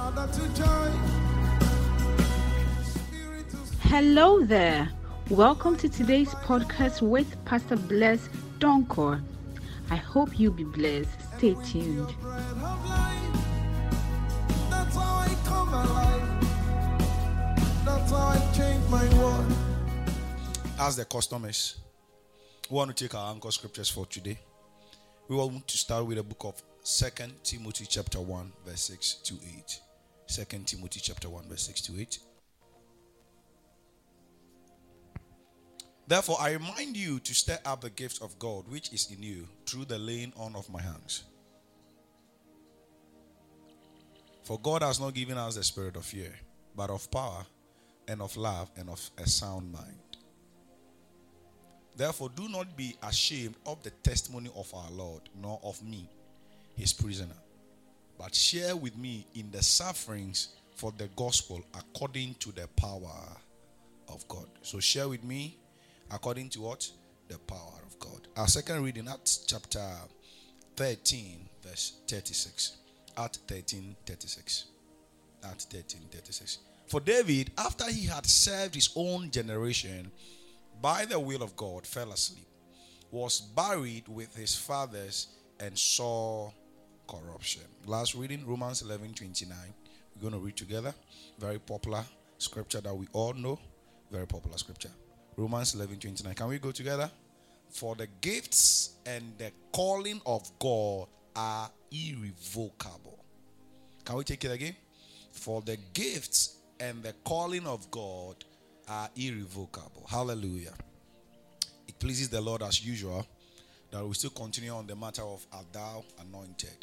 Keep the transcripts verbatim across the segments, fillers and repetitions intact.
Hello there. Welcome to today's podcast with Pastor Bless Donkor. I hope you'll be blessed. Stay tuned. That's how I come alive. That's how I change my world. As the custom is, we want to take our anchor scriptures for today. We want to start with the book of Second Timothy chapter one, verse six to eight. Second Timothy chapter one, verse six to eight. Therefore, I remind you to stir up the gift of God which is in you through the laying on of my hands. For God has not given us the spirit of fear, but of power and of love and of a sound mind. Therefore, do not be ashamed of the testimony of our Lord, nor of me, his prisoner, but share with me in the sufferings for the gospel according to the power of God. So share with me according to what? The power of God. Our second reading, Acts chapter thirteen, verse thirty-six. Acts thirteen, thirty-six. Acts thirteen, thirty-six. For David, after he had served his own generation, by the will of God, fell asleep, was buried with his fathers, and saw corruption. Last reading, Romans eleven, twenty-nine. We're going to read together. Very popular scripture that we all know. Very popular scripture. Romans eleven, twenty-nine. Can we go together? For the gifts and the calling of God are irrevocable. Can we take it again? For the gifts and the calling of God are irrevocable. Hallelujah. It pleases the Lord as usual that we still continue on the matter of Art Thou Anointed.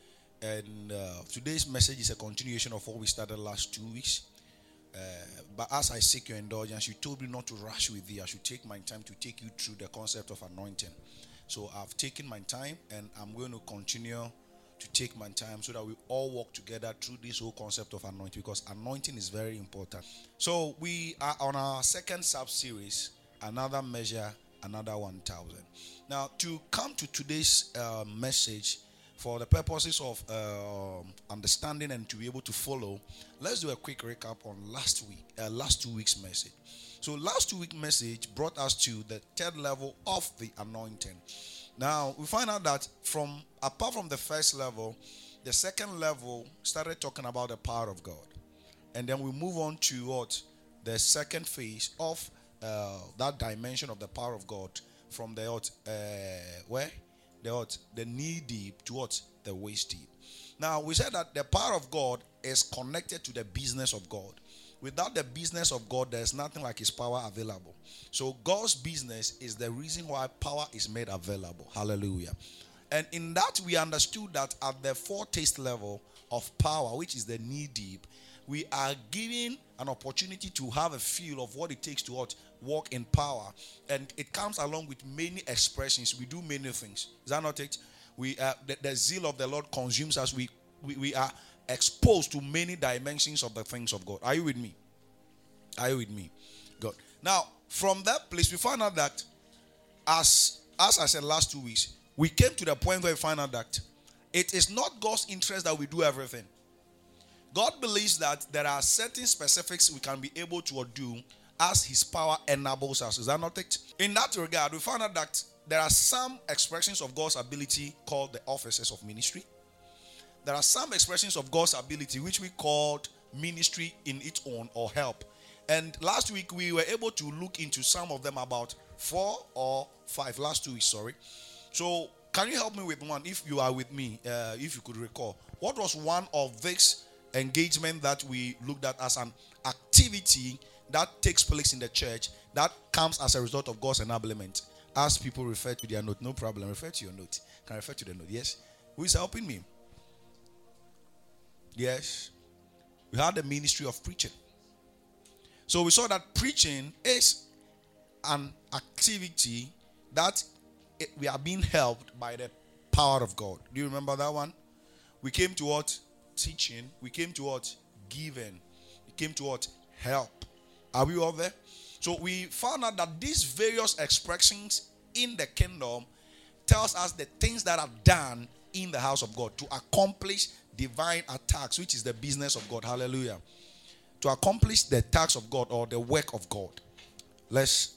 And uh, today's message is a continuation of what we started last two weeks. Uh, but as I seek your indulgence, you told me not to rush with thee. I should take my time to take you through the concept of anointing. So I've taken my time, and I'm going to continue to take my time so that we all walk together through this whole concept of anointing, because anointing is very important. So we are on our second sub-series, Another Measure, Another one thousand. Now, to come to today's uh, message, for the purposes of uh, understanding and to be able to follow, let's do a quick recap on last week, uh, last two weeks' message. So last two week message brought us to the third level of the anointing. Now, we find out that from apart from the first level, the second level started talking about the power of God. And then we move on to what? The second phase of uh, that dimension of the power of God, from the what? Uh, where? The what? The knee deep to what? The waist deep. Now, we said that the power of God is connected to the business of God. Without the business of God, there is nothing like his power available. So God's business is the reason why power is made available. Hallelujah. And in that, we understood that at the foretaste level of power, which is the knee deep, we are given an opportunity to have a feel of what it takes to what? Walk in power. And it comes along with many expressions. We do many things. Is that not it? We uh, the, the zeal of the Lord consumes us. We, we we are exposed to many dimensions of the things of God. Are you with me? Are you with me? God. Now, from that place, we find out that as as I said last two weeks, we came to the point where we find out that it is not God's interest that we do everything. God believes that there are certain specifics we can be able to do as his power enables us. Is that not it? In that regard, we found out that there are some expressions of God's ability called the offices of ministry. There are some expressions of God's ability which we called ministry in its own, or help. And last week we were able to look into some of them, about four or five. Last two weeks, sorry. So can you help me with one, if you are with me, uh, if you could recall? What was one of these engagement that we looked at as an activity that takes place in the church that comes as a result of God's enablement? As people refer to their note, no problem, refer to your note. Can I refer to the note? Yes. Who is helping me? Yes. We had the ministry of preaching. So we saw that preaching is an activity that it, we are being helped by the power of God. Do you remember that one? We came to what? Teaching. We came to what? Giving. We came to what? Help. Are we all there? So we found out that these various expressions in the kingdom tells us the things that are done in the house of God to accomplish divine attacks, which is the business of God. Hallelujah. To accomplish the task of God or the work of God. Let's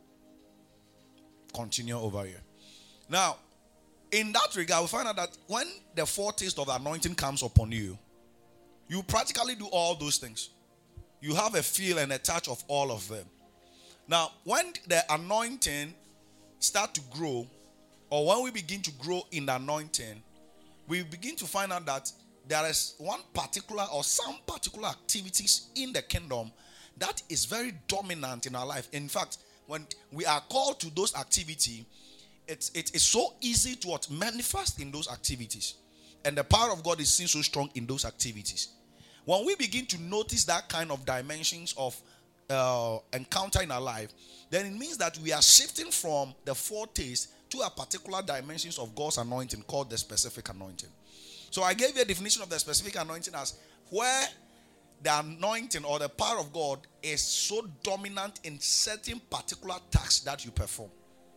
continue over here. Now, in that regard, we find out that when the foretaste of the anointing comes upon you, you practically do all those things. You have a feel and a touch of all of them. Now, when the anointing start to grow, or when we begin to grow in the anointing, we begin to find out that there is one particular or some particular activities in the kingdom that is very dominant in our life. In fact, when we are called to those activities, it's, it is so easy to what, manifest in those activities. And the power of God is seen so strong in those activities. When we begin to notice that kind of dimensions of uh, encounter in our life, then it means that we are shifting from the foretaste to a particular dimensions of God's anointing called the specific anointing. So I gave you a definition of the specific anointing as where the anointing or the power of God is so dominant in certain particular tasks that you perform.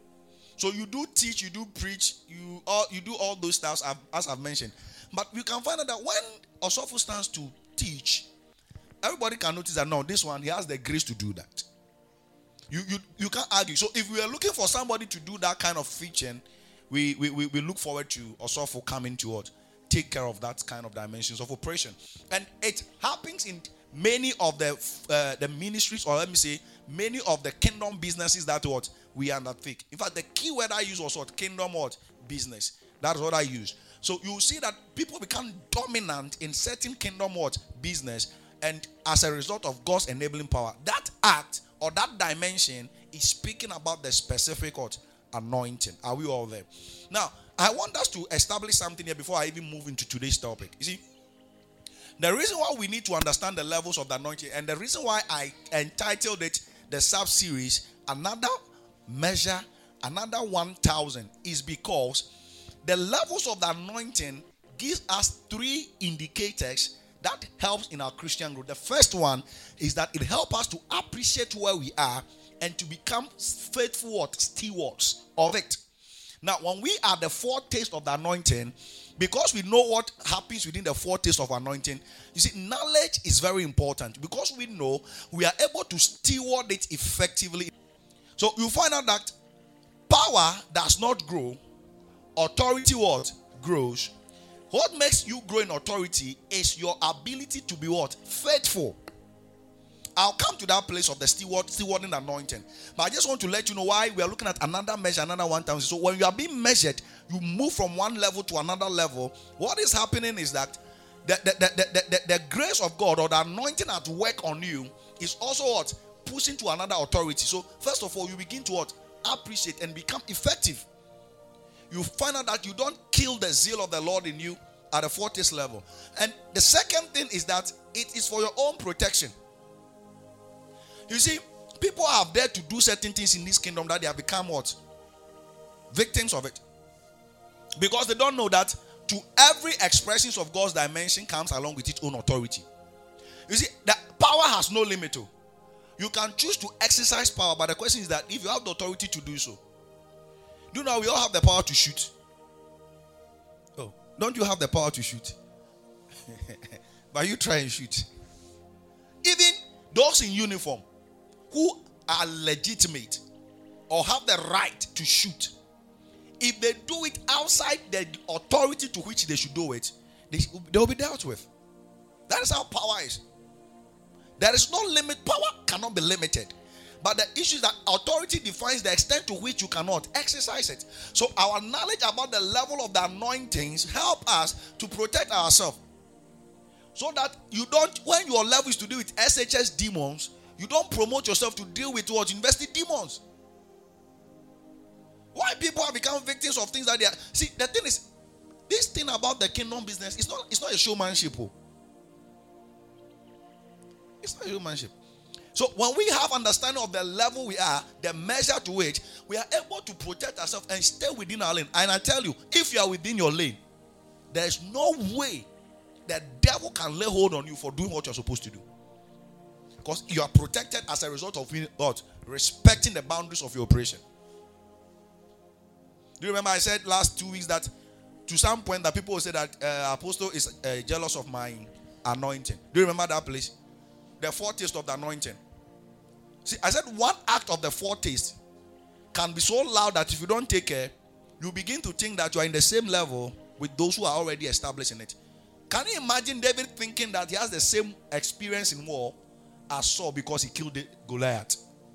So you do teach, you do preach, you all, you do all those stuff as I've mentioned. But you can find out that when Osofo stands to teach, everybody can notice that no, this one, he has the grace to do that. You you you can't argue. So if we are looking for somebody to do that kind of teaching, we we, we, we look forward to Osofo coming to what? Take care of that kind of dimensions of operation. And it happens in many of the uh, the ministries, or let me say, many of the kingdom businesses that what we undertake. In fact, the key word I use was what? Kingdom what? Business. That's what I use. So you see that people become dominant in certain kingdom what? Business. And as a result of God's enabling power, that act or that dimension is speaking about the specific what? Anointing. Are we all there? Now, I want us to establish something here before I even move into today's topic. You see, the reason why we need to understand the levels of the anointing, and the reason why I entitled it the sub-series, Another Measure, Another one thousand, is because the levels of the anointing gives us three indicators that helps in our Christian growth. The first one is that it helps us to appreciate where we are and to become faithful stewards of it. Now, when we are the foretaste of the anointing, because we know what happens within the foretaste of anointing, you see, knowledge is very important. Because we know, we are able to steward it effectively. So you find out that power does not grow, authority what? Grows. What makes you grow in authority is your ability to be what? Faithful. I'll come to that place of the steward, stewarding anointing. But I just want to let you know why we are looking at another measure, another one thousand. So when you are being measured, you move from one level to another level. What is happening is that the, the, the, the, the, the grace of God or the anointing at work on you is also what? Pushing to another authority. So first of all, you begin to what? Appreciate and become effective. You find out that you don't kill the zeal of the Lord in you at the foretaste level. And the second thing is that it is for your own protection. You see, people have dared to do certain things in this kingdom that they have become what? Victims of it. Because they don't know that to every expression of God's dimension comes along with its own authority. You see, that power has no limit. To. You can choose to exercise power, but the question is that if you have the authority to do so. Do you know we all have the power to shoot? Oh, don't you have the power to shoot? But you try and shoot. Even those in uniform who are legitimate or have the right to shoot, if they do it outside the authority to which they should do it, they, they will be dealt with. That is how power is. There is no limit. Power cannot be limited. But the issue is that authority defines the extent to which you cannot exercise it. So our knowledge about the level of the anointings help us to protect ourselves. So that you don't, when your level is to deal with S H S demons, you don't promote yourself to deal with what? University demons. Why people have become victims of things that they are. See, the thing is, this thing about the kingdom business, it's not, it's not a showmanship. Oh. It's not a showmanship. So when we have understanding of the level we are, the measure to which we are able to protect ourselves and stay within our lane. And I tell you, if you are within your lane, there is no way the devil can lay hold on you for doing what you're supposed to do. Because you are protected as a result of what? Respecting the boundaries of your operation. Do you remember I said last two weeks that to some point that people will say that uh, Apostle is uh, jealous of my anointing. Do you remember that place? The foretaste of the anointing. See, I said one act of the foretaste can be so loud that if you don't take care, you begin to think that you are in the same level with those who are already established in it. Can you imagine David thinking that he has the same experience in war as Saul because he killed Goliath?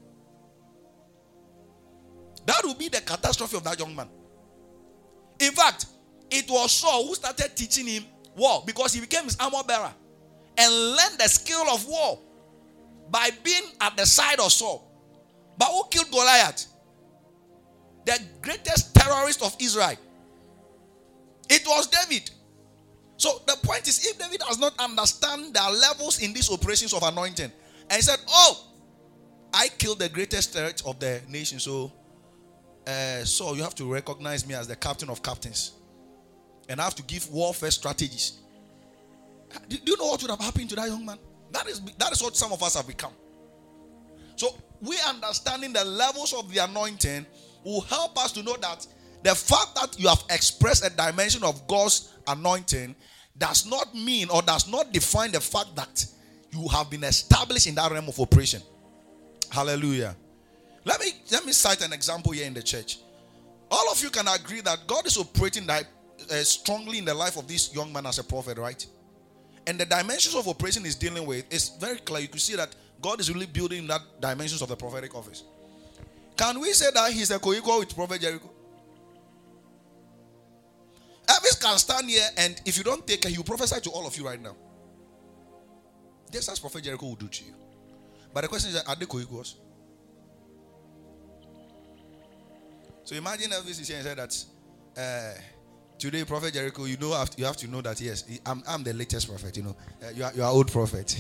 That would be the catastrophe of that young man. In fact, it was Saul who started teaching him war because he became his armor bearer and learned the skill of war by being at the side of Saul. But who killed Goliath? The greatest terrorist of Israel. It was David. So the point is, if David does not understand the levels in these operations of anointing, and he said, oh, I killed the greatest threat of the nation, so uh, so you have to recognize me as the captain of captains, and I have to give warfare strategies. Do, do you know what would have happened to that young man? That is, that is what some of us have become. So we understanding the levels of the anointing will help us to know that the fact that you have expressed a dimension of God's anointing does not mean or does not define the fact that you have been established in that realm of operation. Hallelujah. Let me let me cite an example here in the church. All of you can agree that God is operating that, uh, strongly in the life of this young man as a prophet, right? And the dimensions of operation he's dealing with is very clear. You can see that God is really building that dimensions of the prophetic office. Can we say that he's a co-equal with Prophet Jericho? Elvis can stand here, and if you don't take care, he will prophesy to all of you right now. Just as Prophet Jericho will do to you. But the question is, are they co-equals? So imagine Elvis is here and said that uh, today, Prophet Jericho, you know, you have to know that yes, I'm, I'm the latest prophet. You know, uh, you are you are old prophet.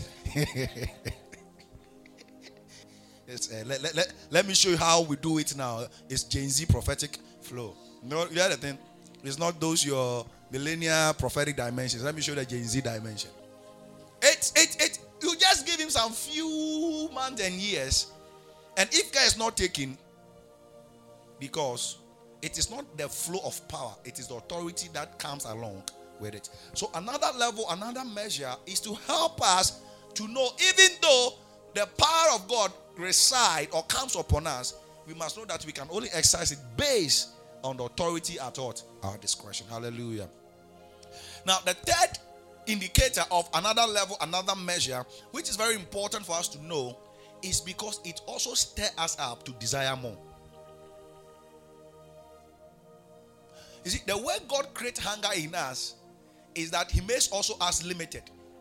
Yes, uh, let, let, let, let me show you how we do it now. It's Gen Z prophetic flow. No, the other thing, it's not those your millennial prophetic dimensions. Let me show you the Gen Z dimension. It, it, it, you just give him some few months and years, and if care is not taken, because it is not the flow of power, it is the authority that comes along with it. So another level, another measure is to help us to know, even though the power of God reside or comes upon us, we must know that we can only exercise it based on the authority at what? Our discretion. Hallelujah. Now, the third indicator of another level, another measure, which is very important for us to know, is because it also stirs us up to desire more. You see, the way God creates hunger in us is that He makes also us limited.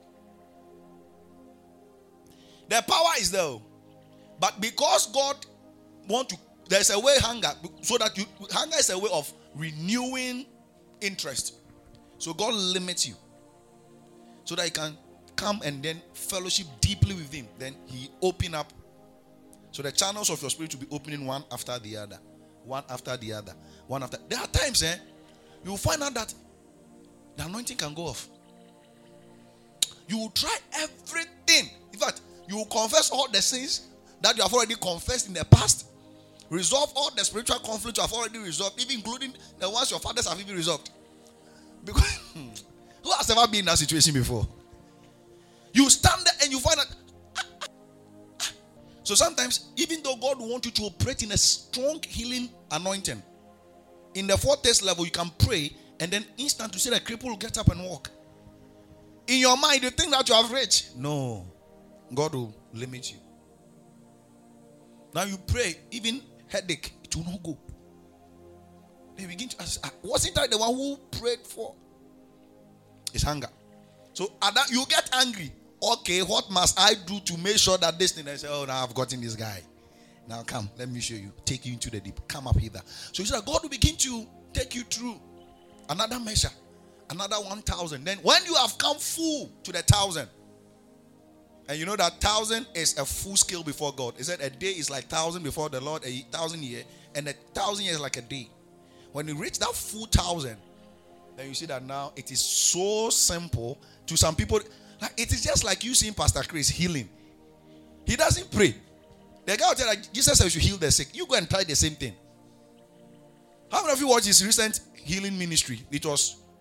The power is there, but because God wants to, there's a way hunger, so that you hunger is a way of renewing interest. So God limits you, so that you can come and then fellowship deeply with Him. Then He open up, so the channels of your spirit will be opening one after the other, one after the other, one after. There are times, eh, you will find out that the anointing can go off. You will try everything. In fact, you will confess all the sins that you have already confessed in the past. Resolve all the spiritual conflicts you have already resolved, even including the ones your fathers have even resolved. Because who has ever been in that situation before? You stand there and you find that. Ah, ah, ah. So sometimes, even though God wants you to operate in a strong healing anointing, in the foretaste level, you can pray and then instant you see the cripple will get up and walk. In your mind, you think that you have reached. No. God will limit you. Now you pray, even headache, it will not go. They begin to ask, wasn't I the one who prayed for? It's hunger. So you get angry. Okay, what must I do to make sure that this thing? I say, oh, now I've gotten this guy. Now come, let me show you. Take you into the deep. Come up hither. So you said, God will begin to take you through another measure, another one thousand. Then when you have come full to the thousand, and you know that thousand is a full scale before God. He said a day is like thousand before the Lord, a thousand year, and a thousand years like a day. When you reach that full thousand, then you see that now it is so simple to some people. Like it is just like you seeing Pastor Chris healing. He doesn't pray. The guy will tell you that Jesus said you should heal the sick. You go and try the same thing. How many of you watched his recent healing ministry? It was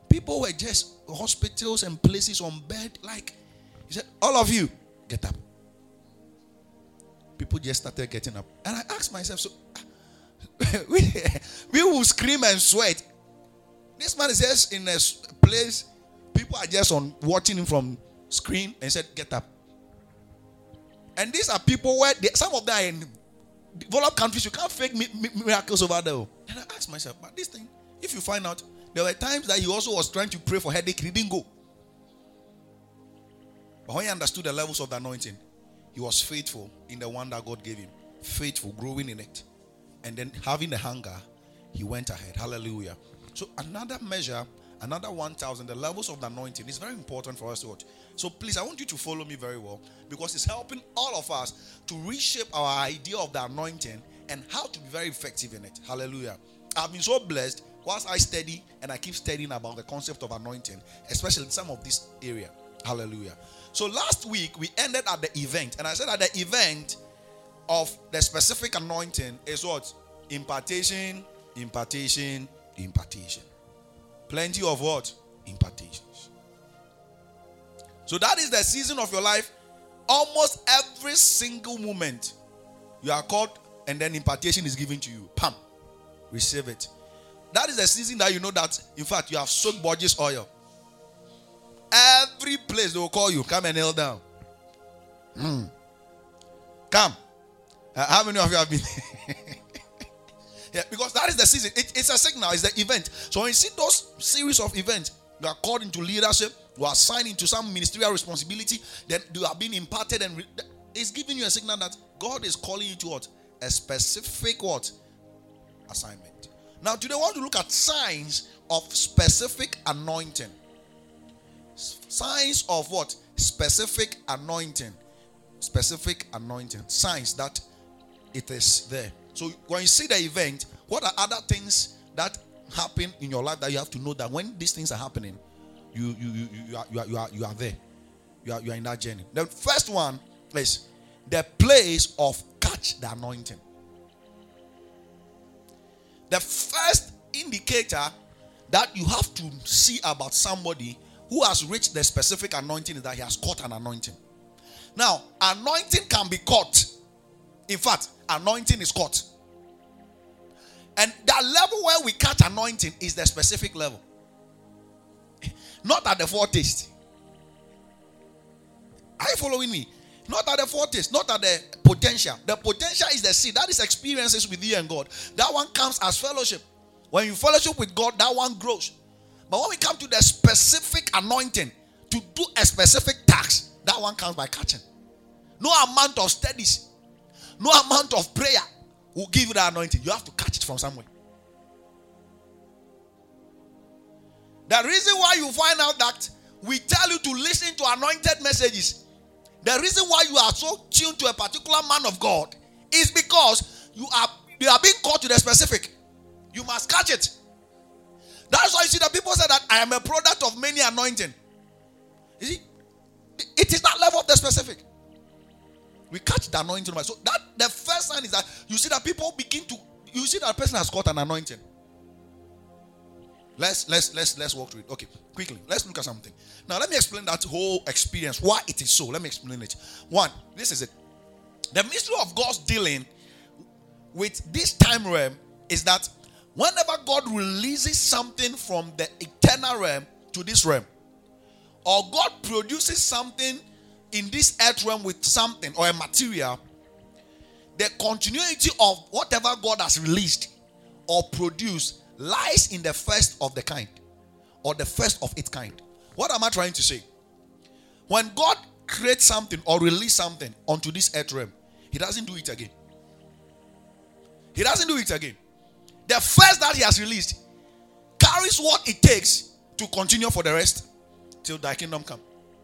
People were just hospitals and places on bed. Like, he said, all of you, get up. People just started getting up. And I asked myself, so we, we will scream and sweat. This man is just in a place, people are just on watching him from screen and said, get up. And these are people where they, some of them are in developed countries, you can't fake mi- mi- miracles over there. And I asked myself, but this thing, if you find out, there were times that he also was trying to pray for headache, he didn't go. But when he understood the levels of the anointing, he was faithful in the one that God gave him. Faithful, growing in it. And then having the hunger, he went ahead. Hallelujah. So another measure, another one thousand, the levels of the anointing is very important for us to watch. So please, I want you to follow me very well, because it's helping all of us to reshape our idea of the anointing and how to be very effective in it. Hallelujah. I've been so blessed whilst I study and I keep studying about the concept of anointing, especially in some of this area. Hallelujah. So last week we ended at the event, and I said that the event of the specific anointing is what? Impartation, impartation, impartation. Plenty of what? Impartations. So that is the season of your life. Almost every single moment you are called, and then impartation is given to you. Pam. Receive it. That is the season that you know that, in fact, you have soaked Borges oil. Every place they will call you, come and kneel down. Mm. Come. Uh, how many of you have been? Yeah, because that is the season. It, it's a signal. It's the event. So when you see those series of events, you are called into leadership, you are assigned into some ministerial responsibility, then you are being imparted, and re- it's giving you a signal that God is calling you to what? A specific what? Assignment. Now today I want to look at signs of specific anointing. Signs of what? Specific anointing. Specific anointing. Signs that it is there. So when you see the event, what are other things that happen in your life that you have to know that when these things are happening, you you you, you, are, you, are, you are you are there. You are, you are in that journey. The first one is the place of catch the anointing. The first indicator that you have to see about somebody who has reached the specific anointing is that he has caught an anointing. Now, anointing can be caught. In fact, anointing is caught. And that level where we catch anointing is the specific level. Not at the foretaste. Are you following me? Not at the foretaste, not at the potential. The potential is the seed. That is experiences with you and God. That one comes as fellowship. When you fellowship with God, that one grows. But when we come to the specific anointing to do a specific task, that one comes by catching. No amount of studies, no amount of prayer will give you the anointing. You have to catch it from somewhere. The reason why you find out that we tell you to listen to anointed messages, the reason why you are so tuned to a particular man of God is because you are you are being called to the specific. You must catch it. That's why you see that people say that I am a product of many anointing. You see, it is that level of the specific. We catch the anointing. So that the first sign is that you see that people begin to, you see that person has got an anointing. Let's let's let's let's walk through it. Okay, quickly. Let's look at something. Now let me explain that whole experience, why it is so. Let me explain it. One, this is it. The mystery of God's dealing with this time realm is that whenever God releases something from the eternal realm to this realm, or God produces something in this earth realm with something or a material, the continuity of whatever God has released or produced lies in the first of the kind, or the first of its kind. What am I trying to say? When God creates something or releases something onto this earth realm, He doesn't do it again. He doesn't do it again. The first that He has released carries what it takes to continue for the rest till Thy kingdom come.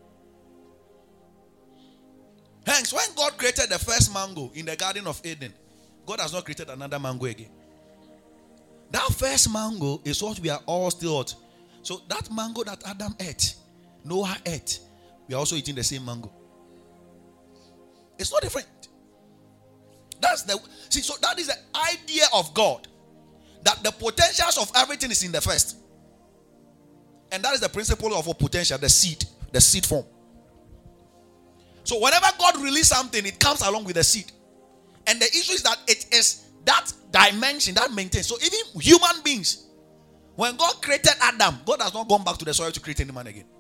Hence, when God created the first mango in the Garden of Eden, God has not created another mango again. That first mango is what we are all still at. So that mango that Adam ate, Noah ate, we are also eating the same mango. It's not different. That's the see. So that is the idea of God, that the potentials of everything is in the first. And that is the principle of a potential, the seed, the seed form. So whenever God releases something, it comes along with the seed. And the issue is that it is that dimension that maintains. So even human beings, when God created Adam, God has not gone back to the soil to create any man again.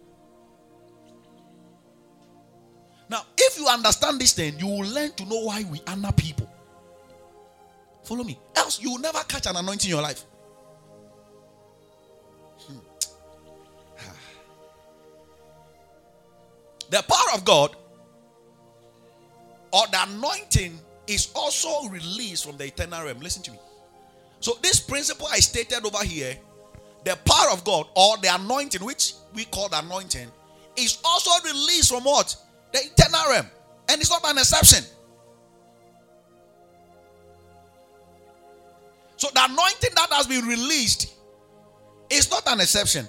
Now, if you understand this thing, you will learn to know why we honor people. Follow me. Else, you will never catch an anointing in your life. Hmm. The power of God or the anointing is also released from the eternal realm. Listen to me. So this principle I stated over here, the power of God or the anointing, which we call the anointing, is also released from what? The eternal realm. And it's not an exception. So the anointing that has been released is not an exception.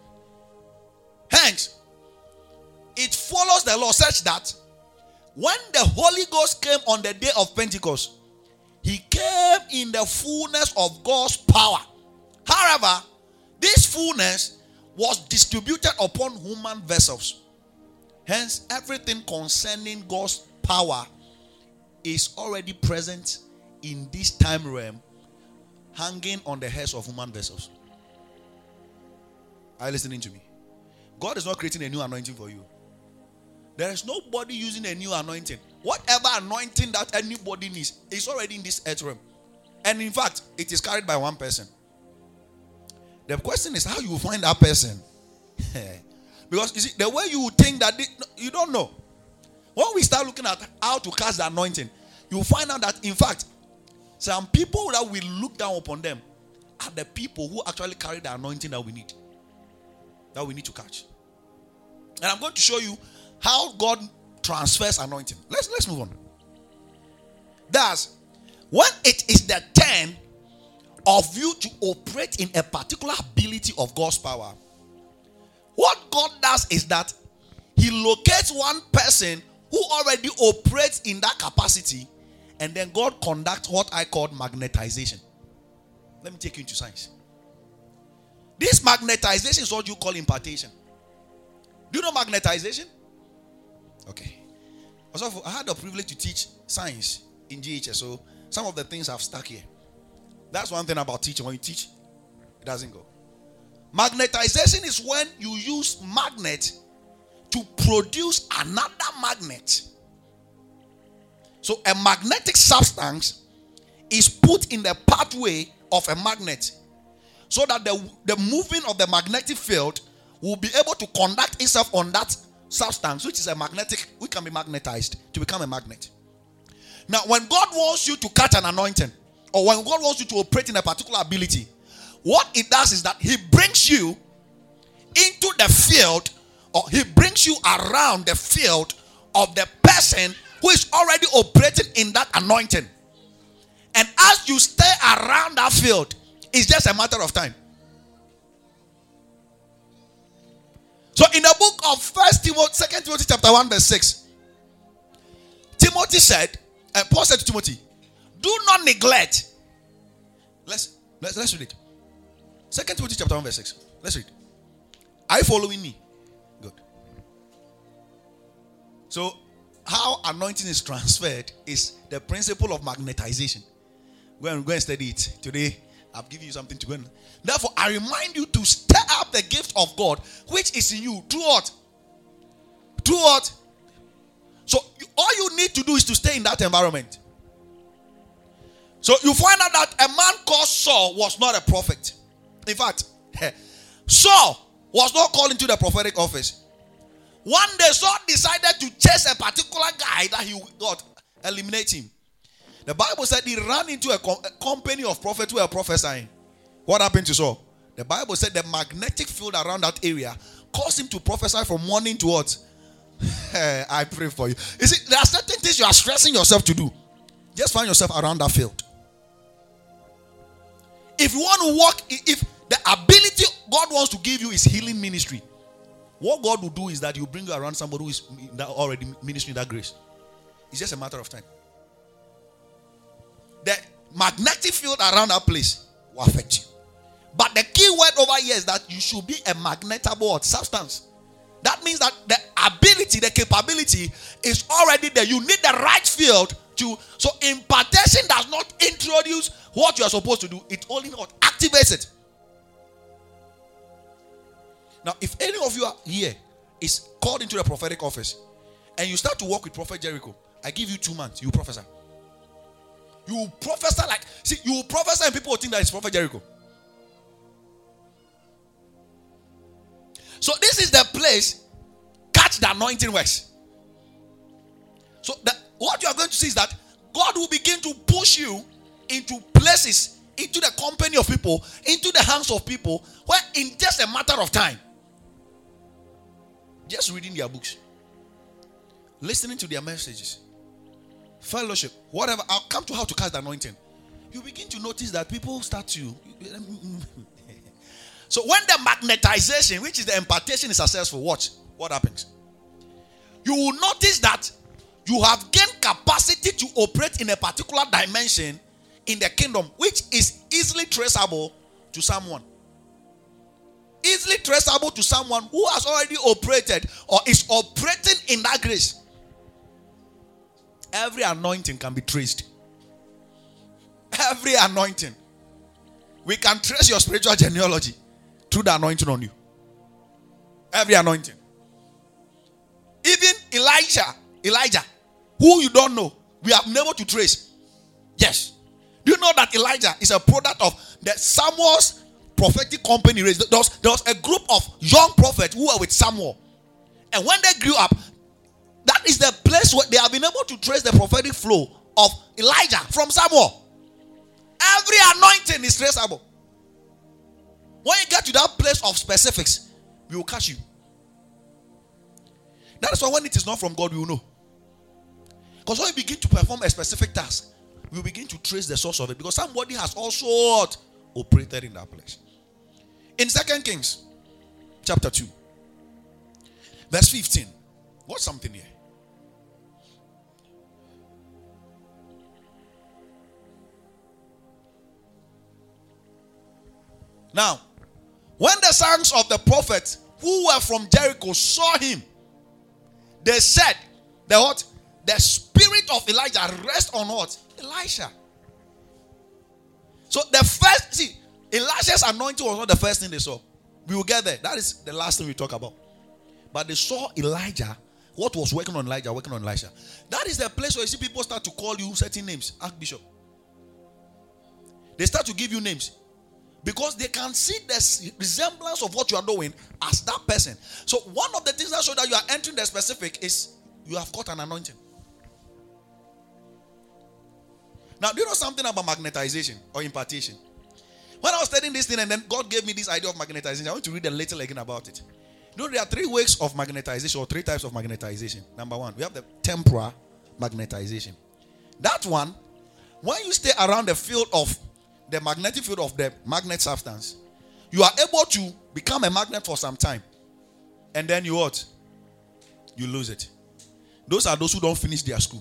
Hence, it follows the law such that when the Holy Ghost came on the day of Pentecost, he came in the fullness of God's power. However, this fullness was distributed upon human vessels. Hence, everything concerning God's power is already present in this time realm, hanging on the heads of human vessels. Are you listening to me? God is not creating a new anointing for you. There is nobody using a new anointing. Whatever anointing that anybody needs is already in this earth realm. And in fact, it is carried by one person. The question is how you will find that person. Because you see, the way you think that, this, you don't know. When we start looking at how to cast the anointing, you will find out that in fact, some people that we look down upon them are the people who actually carry the anointing that we need. That we need to catch. And I'm going to show you how God transfers anointing. Let's let's move on. Thus, when it is the turn of you to operate in a particular ability of God's power, what God does is that he locates one person who already operates in that capacity, and then God conducts what I call magnetization. Let me take you into science. This magnetization is what you call impartation. Do you know magnetization? Okay. Also, I had the privilege to teach science in G H S, so some of the things have stuck here. That's one thing about teaching. When you teach, it doesn't go. Magnetization is when you use magnet to produce another magnet. So a magnetic substance is put in the pathway of a magnet so that the, the moving of the magnetic field will be able to conduct itself on that substance, which is a magnetic, which can be magnetized to become a magnet. Now, when God wants you to catch an anointing, or when God wants you to operate in a particular ability, what it does is that he brings you into the field, or he brings you around the field of the person who is already operating in that anointing. And as you stay around that field, it's just a matter of time. So in the book of First Timothy, Second Timothy chapter one verse six, Timothy said, and Paul said to Timothy, do not neglect. Let's let's let's read it. Second Timothy chapter one verse six. Let's read. Are you following me? Good. So how anointing is transferred is the principle of magnetization. Go and go and study it. Today, I've given you something to go and. Therefore, I remind you to stir up the gift of God which is in you. Through what? Through what? So you, all you need to do is to stay in that environment. So you find out that a man called Saul was not a prophet. In fact, Saul was not called into the prophetic office. One day Saul decided to chase a particular guy that he got, eliminate him. The Bible said he ran into a, com- a company of prophets who were prophesying. What happened to Saul? The Bible said the magnetic field around that area caused him to prophesy from morning to what? I pray for you. You see, there are certain things you are stressing yourself to do. Just find yourself around that field. If you want to walk, if the ability God wants to give you is healing ministry, what God will do is that He will bring you around somebody who is already ministering that grace. It's just a matter of time. The magnetic field around that place will affect you. But the key key word over here is that you should be a magnetable substance. That means that the ability, the capability is already there. You need the right field to. So impartation does not introduce what you are supposed to do. It only not activates it. Now, if any of you are here is called into the prophetic office and you start to work with Prophet Jericho, I give you two months, you prophesy. You prophesy like, see, you prophesy and people will think that it's Prophet Jericho. So this is the place catch the anointing works. So the, what you are going to see is that God will begin to push you into places, into the company of people, into the hands of people, where in just a matter of time, just reading their books, listening to their messages, fellowship, whatever, I'll come to how to cast the anointing. You begin to notice that people start to... So when the magnetization, which is the impartation, is successful, watch what happens. You will notice that you have gained capacity to operate in a particular dimension in the kingdom, which is easily traceable to someone. Easily traceable to someone who has already operated or is operating in that grace. Every anointing can be traced. Every anointing. We can trace your spiritual genealogy through the anointing on you. Every anointing. Even Elijah, Elijah, who you don't know, we have never to trace. Yes. Do you know that Elijah is a product of the Samuel's prophetic company? There was, there was a group of young prophets who were with Samuel. And when they grew up, that is the place where they have been able to trace the prophetic flow of Elijah from Samuel. Every anointing is traceable. When you get to that place of specifics, we will catch you. That is why when it is not from God, we will know. Because when we begin to perform a specific task, we will begin to trace the source of it. Because somebody has also operated in that place. In Second Kings, chapter two, verse fifteen. What's something here? Now, when the sons of the prophets who were from Jericho saw him, they said, the what? The spirit of Elijah rests on what? Elisha. So the first, see, Elisha's anointing was not the first thing they saw. We will get there. That is the last thing we talk about. But they saw Elijah. What was working on Elijah, working on Elisha. That is the place where you see people start to call you certain names. Archbishop. They start to give you names. Because they can see the resemblance of what you are doing as that person. So one of the things that show that you are entering the specific is you have got an anointing. Now, do you know something about magnetization or impartation? When I was studying this thing and then God gave me this idea of magnetization, I want to read a little again about it. You know, there are three ways of magnetization or three types of magnetization. Number one, we have the temporal magnetization. That one, when you stay around the field of the magnetic field of the magnet substance, you are able to become a magnet for some time. And then you what? You lose it. Those are those who don't finish their school.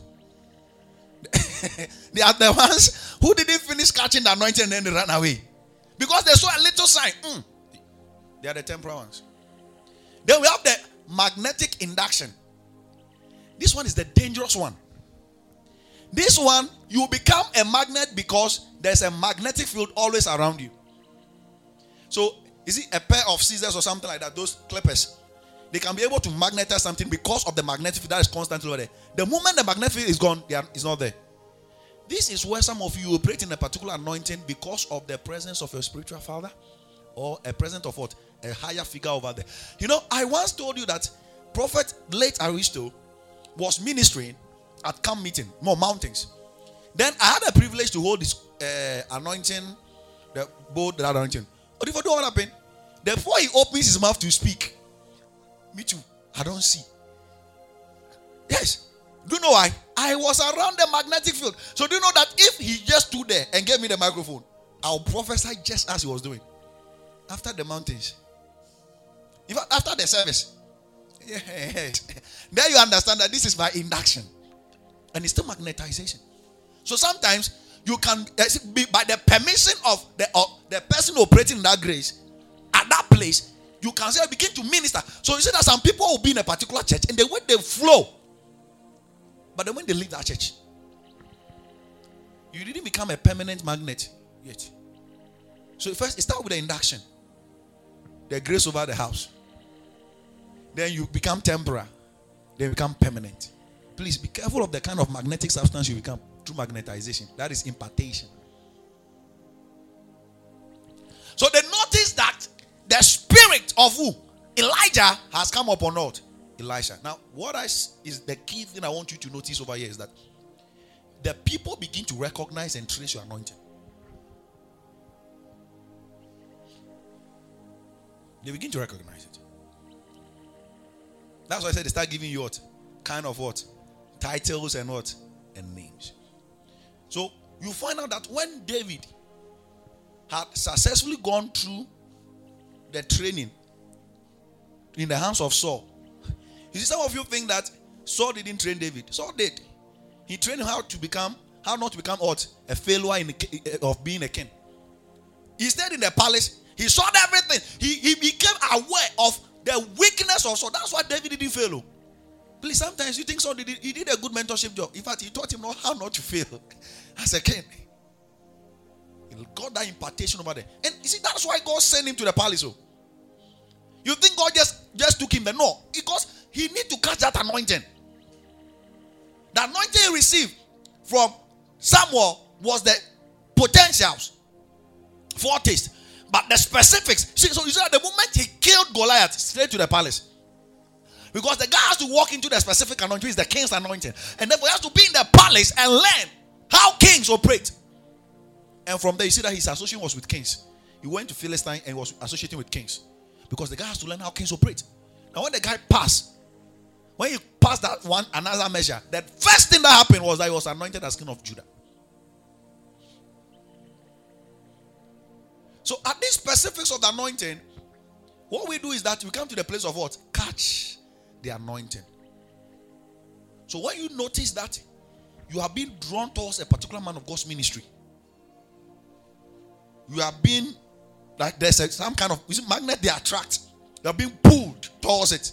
They are the ones who didn't finish catching the anointing and then they ran away. Because they saw a little sign. Mm. They are the temporal ones. Then we have the magnetic induction. This one is the dangerous one. This one, you become a magnet because there's a magnetic field always around you. So, is it a pair of scissors or something like that? Those clippers, they can be able to magnetize something because of the magnetic field that is constantly over there. The moment the magnetic field is gone, they are, it's not there. This is where some of you operate in a particular anointing because of the presence of your spiritual father or a presence of what? A higher figure over there. You know, I once told you that Prophet late Aristo was ministering at camp meeting, more mountains. Then I had a privilege to hold this uh, anointing, the bold that anointing. But if I do what happened, before he opens his mouth to speak, me too, I don't see. Yes. Do you know why? I was around the magnetic field. So do you know that if he just stood there and gave me the microphone, I'll prophesy just as he was doing. After the mountains. In fact, after the service. Yes. Then you understand that this is my induction. And it's still magnetization. So sometimes you can be by the permission of the, of the person operating in that grace, at that place, you can say begin to minister. So you see that some people will be in a particular church and the way they flow, but then when they leave that church, you didn't become a permanent magnet yet. So first, it starts with the induction, the grace over the house. Then you become temporary, then you become permanent. Please be careful of the kind of magnetic substance you become through magnetization. That is impartation. So they notice that the spirit of who? Elijah has come upon what? Elisha. Now, what I, is the key thing I want you to notice over here is that the people begin to recognize and trace your anointing. They begin to recognize it. That's why I said they start giving you what? Kind of what? Titles and what? And names. So you find out that when David had successfully gone through the training in the hands of Saul. You see, some of you think that Saul didn't train David. Saul did. He trained him how to become, how not to become what? A failure in the, of being a king. He stayed in the palace. He saw everything. He, he became aware of the weakness of Saul. That's why David didn't fail. Please, sometimes you think Saul did, he did a good mentorship job. In fact, he taught him how not to fail as a king. He got that impartation over there. And you see, that's why God sent him to the palace. Oh. You think God just, just took him there? No. Because he need to catch that anointing. The anointing he received from Samuel was the potentials, foretaste, but the specifics. See, so you see, at the moment he killed Goliath, straight to the palace. Because the guy has to walk into the specific anointing, is the king's anointing. And therefore he has to be in the palace and learn how kings operate. And from there you see that his association was with kings. He went to Philistine and was associating with kings. Because the guy has to learn how kings operate. Now when the guy passed, when he passed that one another measure, the first thing that happened was that he was anointed as king of Judah. So at these specifics of the anointing, what we do is that we come to the place of what? Catch the anointing. So when you notice that you have been drawn towards a particular man of God's ministry, you have been like there's a, some kind of is it magnet they attract. You are being pulled towards it.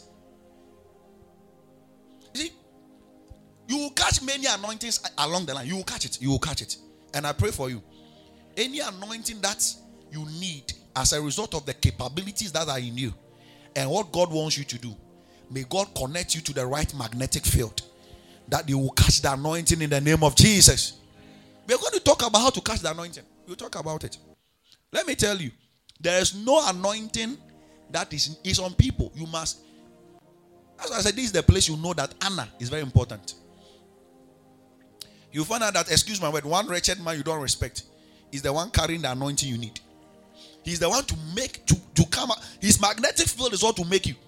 You see, you will catch many anointings along the line. You will catch it. You will catch it. And I pray for you. Any anointing that you need as a result of the capabilities that are in you and what God wants you to do, may God connect you to the right magnetic field that you will catch the anointing in the name of Jesus. We're going to talk about how to catch the anointing. We'll talk about it. Let me tell you, there is no anointing that is, is on people. You must. As I said, this is the place you know that Anna is very important. You find out that, excuse my word, one wretched man you don't respect is the one carrying the anointing you need. He's the one to make, to, to come out. His magnetic field is what to make you.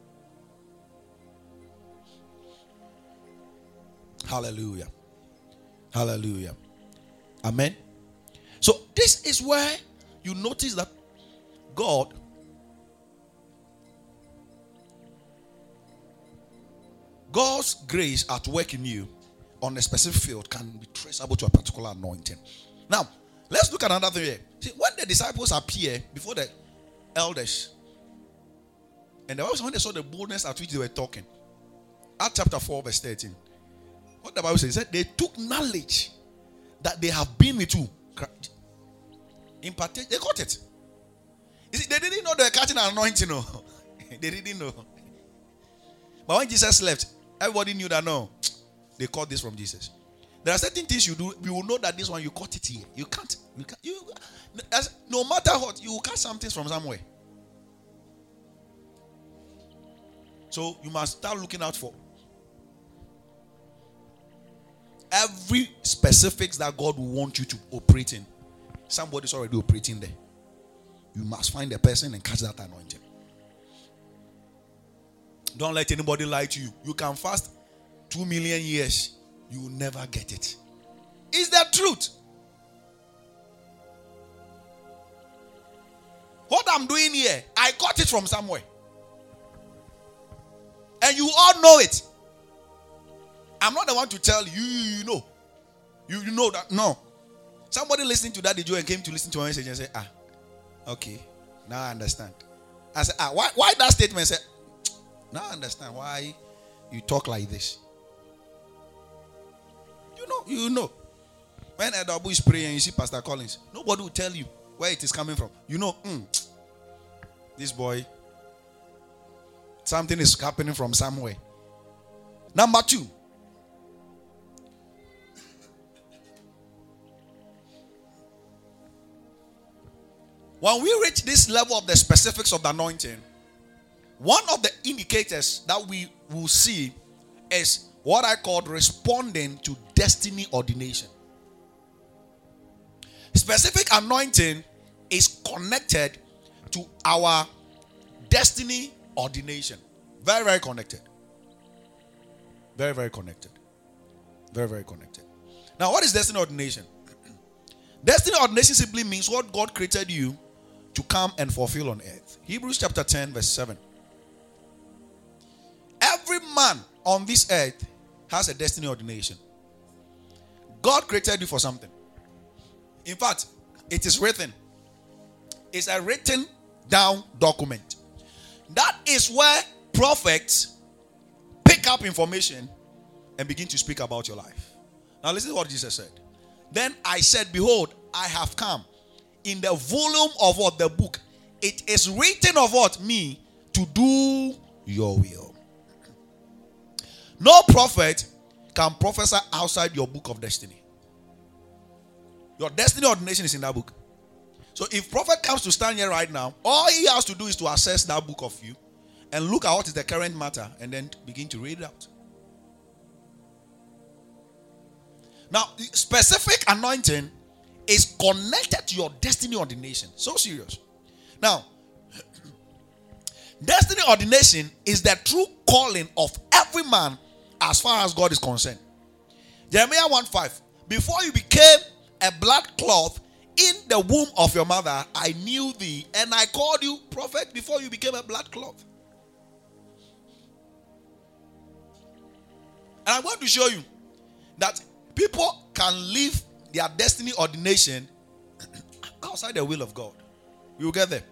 Hallelujah. Hallelujah. Amen. So this is where you notice that God God's grace at work in you on a specific field can be traceable to a particular anointing. Now, let's look at another thing here. See, when the disciples appear before the elders, and the Bible, when they saw the boldness at which they were talking, Acts chapter four, verse thirteen, what the Bible says, it said they took knowledge that they have been with you. Impartation, they got it. You see, they didn't know they were catching an anointing. No. They didn't know. But when Jesus left, everybody knew that no, they caught this from Jesus. There are certain things you do, you will know that this one you caught it here. You can't, you can't, you, no matter what, you will catch something from somewhere. So you must start looking out for every specifics that God will want you to operate in. Somebody's already operating there. You must find a person and catch that anointing. Don't let anybody lie to you. You can fast two million years. You will never get it. It's the truth. What I'm doing here, I got it from somewhere. And you all know it. I'm not the one to tell you, you, you know. You, you know that. No. Somebody listening to that video and came to listen to my message and said, ah, okay. Now I understand. I said, ah, why, why that statement? I said, now I understand why you talk like this. You know, you know. When Edabu is praying and you see Pastor Collins, nobody will tell you where it is coming from. You know, mm, this boy, something is happening from somewhere. Number two. When we reach this level of the specifics of the anointing, one of the indicators that we will see is what I call responding to destiny ordination. Specific anointing is connected to our destiny ordination. Very, very connected. Very, very connected. Very, very connected. Now, what is destiny ordination? Destiny ordination simply means what God created you to come and fulfill on earth. Hebrews chapter ten, verse seven. Every man on this earth has a destiny ordination. God created you for something. In fact, it is written. It's a written down document. That is where prophets pick up information and begin to speak about your life. Now listen to what Jesus said. Then I said, behold, I have come. In the volume of what? The book. It is written of what? Me, to do your will. No prophet can prophesy outside your book of destiny. Your destiny ordination is in that book. So if prophet comes to stand here right now, all he has to do is to assess that book of you and look at what is the current matter and then begin to read it out. Now, specific anointing is connected to your destiny ordination. So serious. Now, destiny ordination is the true calling of every man as far as God is concerned. Jeremiah one five. Before you became a blood cloth in the womb of your mother, I knew thee, and I called you prophet before you became a blood cloth. And I'm going to show you that people can live their destiny ordination outside the will of God. We will get there.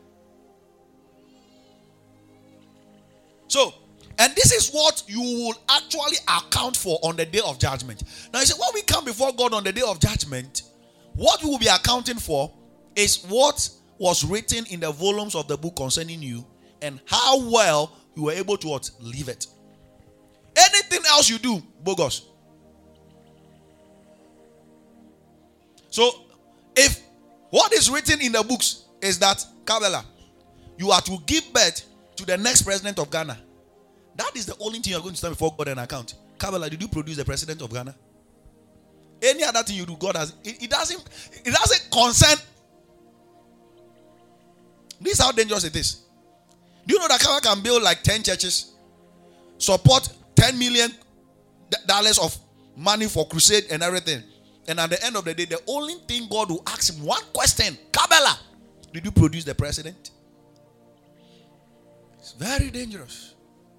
So, and this is what you will actually account for on the day of judgment. Now, you say, when we come before God on the day of judgment, what we will be accounting for is what was written in the volumes of the book concerning you and how well you were able to what? Live it. Anything else you do, bogus. So, if what is written in the books is that, Kabbalah, you are to give birth to the next president of Ghana, that is the only thing you are going to stand before God and account. Kabbalah, did you produce the president of Ghana? Any other thing you do, God has, it, it doesn't, it doesn't concern. This is how dangerous it is. Do you know that Kabbalah can build like ten churches, support ten million dollars of money for crusade and everything? And at the end of the day, the only thing God will ask him one question: Kabbalah, did you produce the president? It's very dangerous.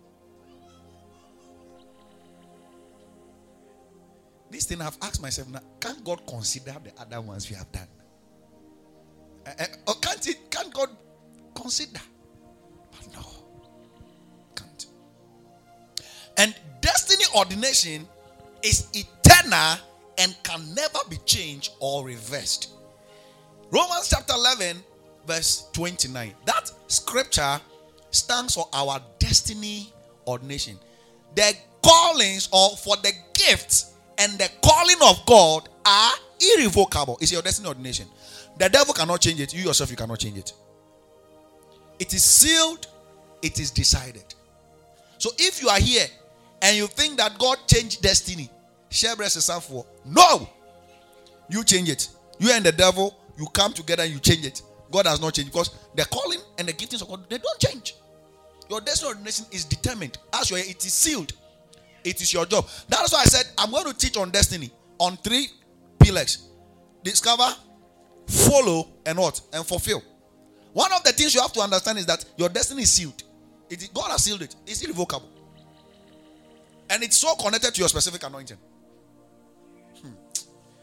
This thing I've asked myself now: can God consider the other ones we have done? Uh, uh, or can't it? Can't God consider? But no, can't. And destiny ordination is eternal and can never be changed or reversed. Romans chapter eleven, verse twenty-nine. That scripture stands for our destiny ordination. The callings or for the gifts and the calling of God are irrevocable. It's your destiny ordination. The devil cannot change it. You yourself, you cannot change it. It is sealed. It is decided. So if you are here and you think that God changed destiny, share breast yourself for. No! You change it. You and the devil, you come together and you change it. God has not changed because the calling and the giftings of God, they don't change. Your destiny ordination is determined. As you are, it is sealed. It is your job. That's why I said I'm going to teach on destiny on three pillars: discover, follow, and what? And fulfill. One of the things you have to understand is that your destiny is sealed. It is, God has sealed it. It's irrevocable. And it's so connected to your specific anointing. Hmm.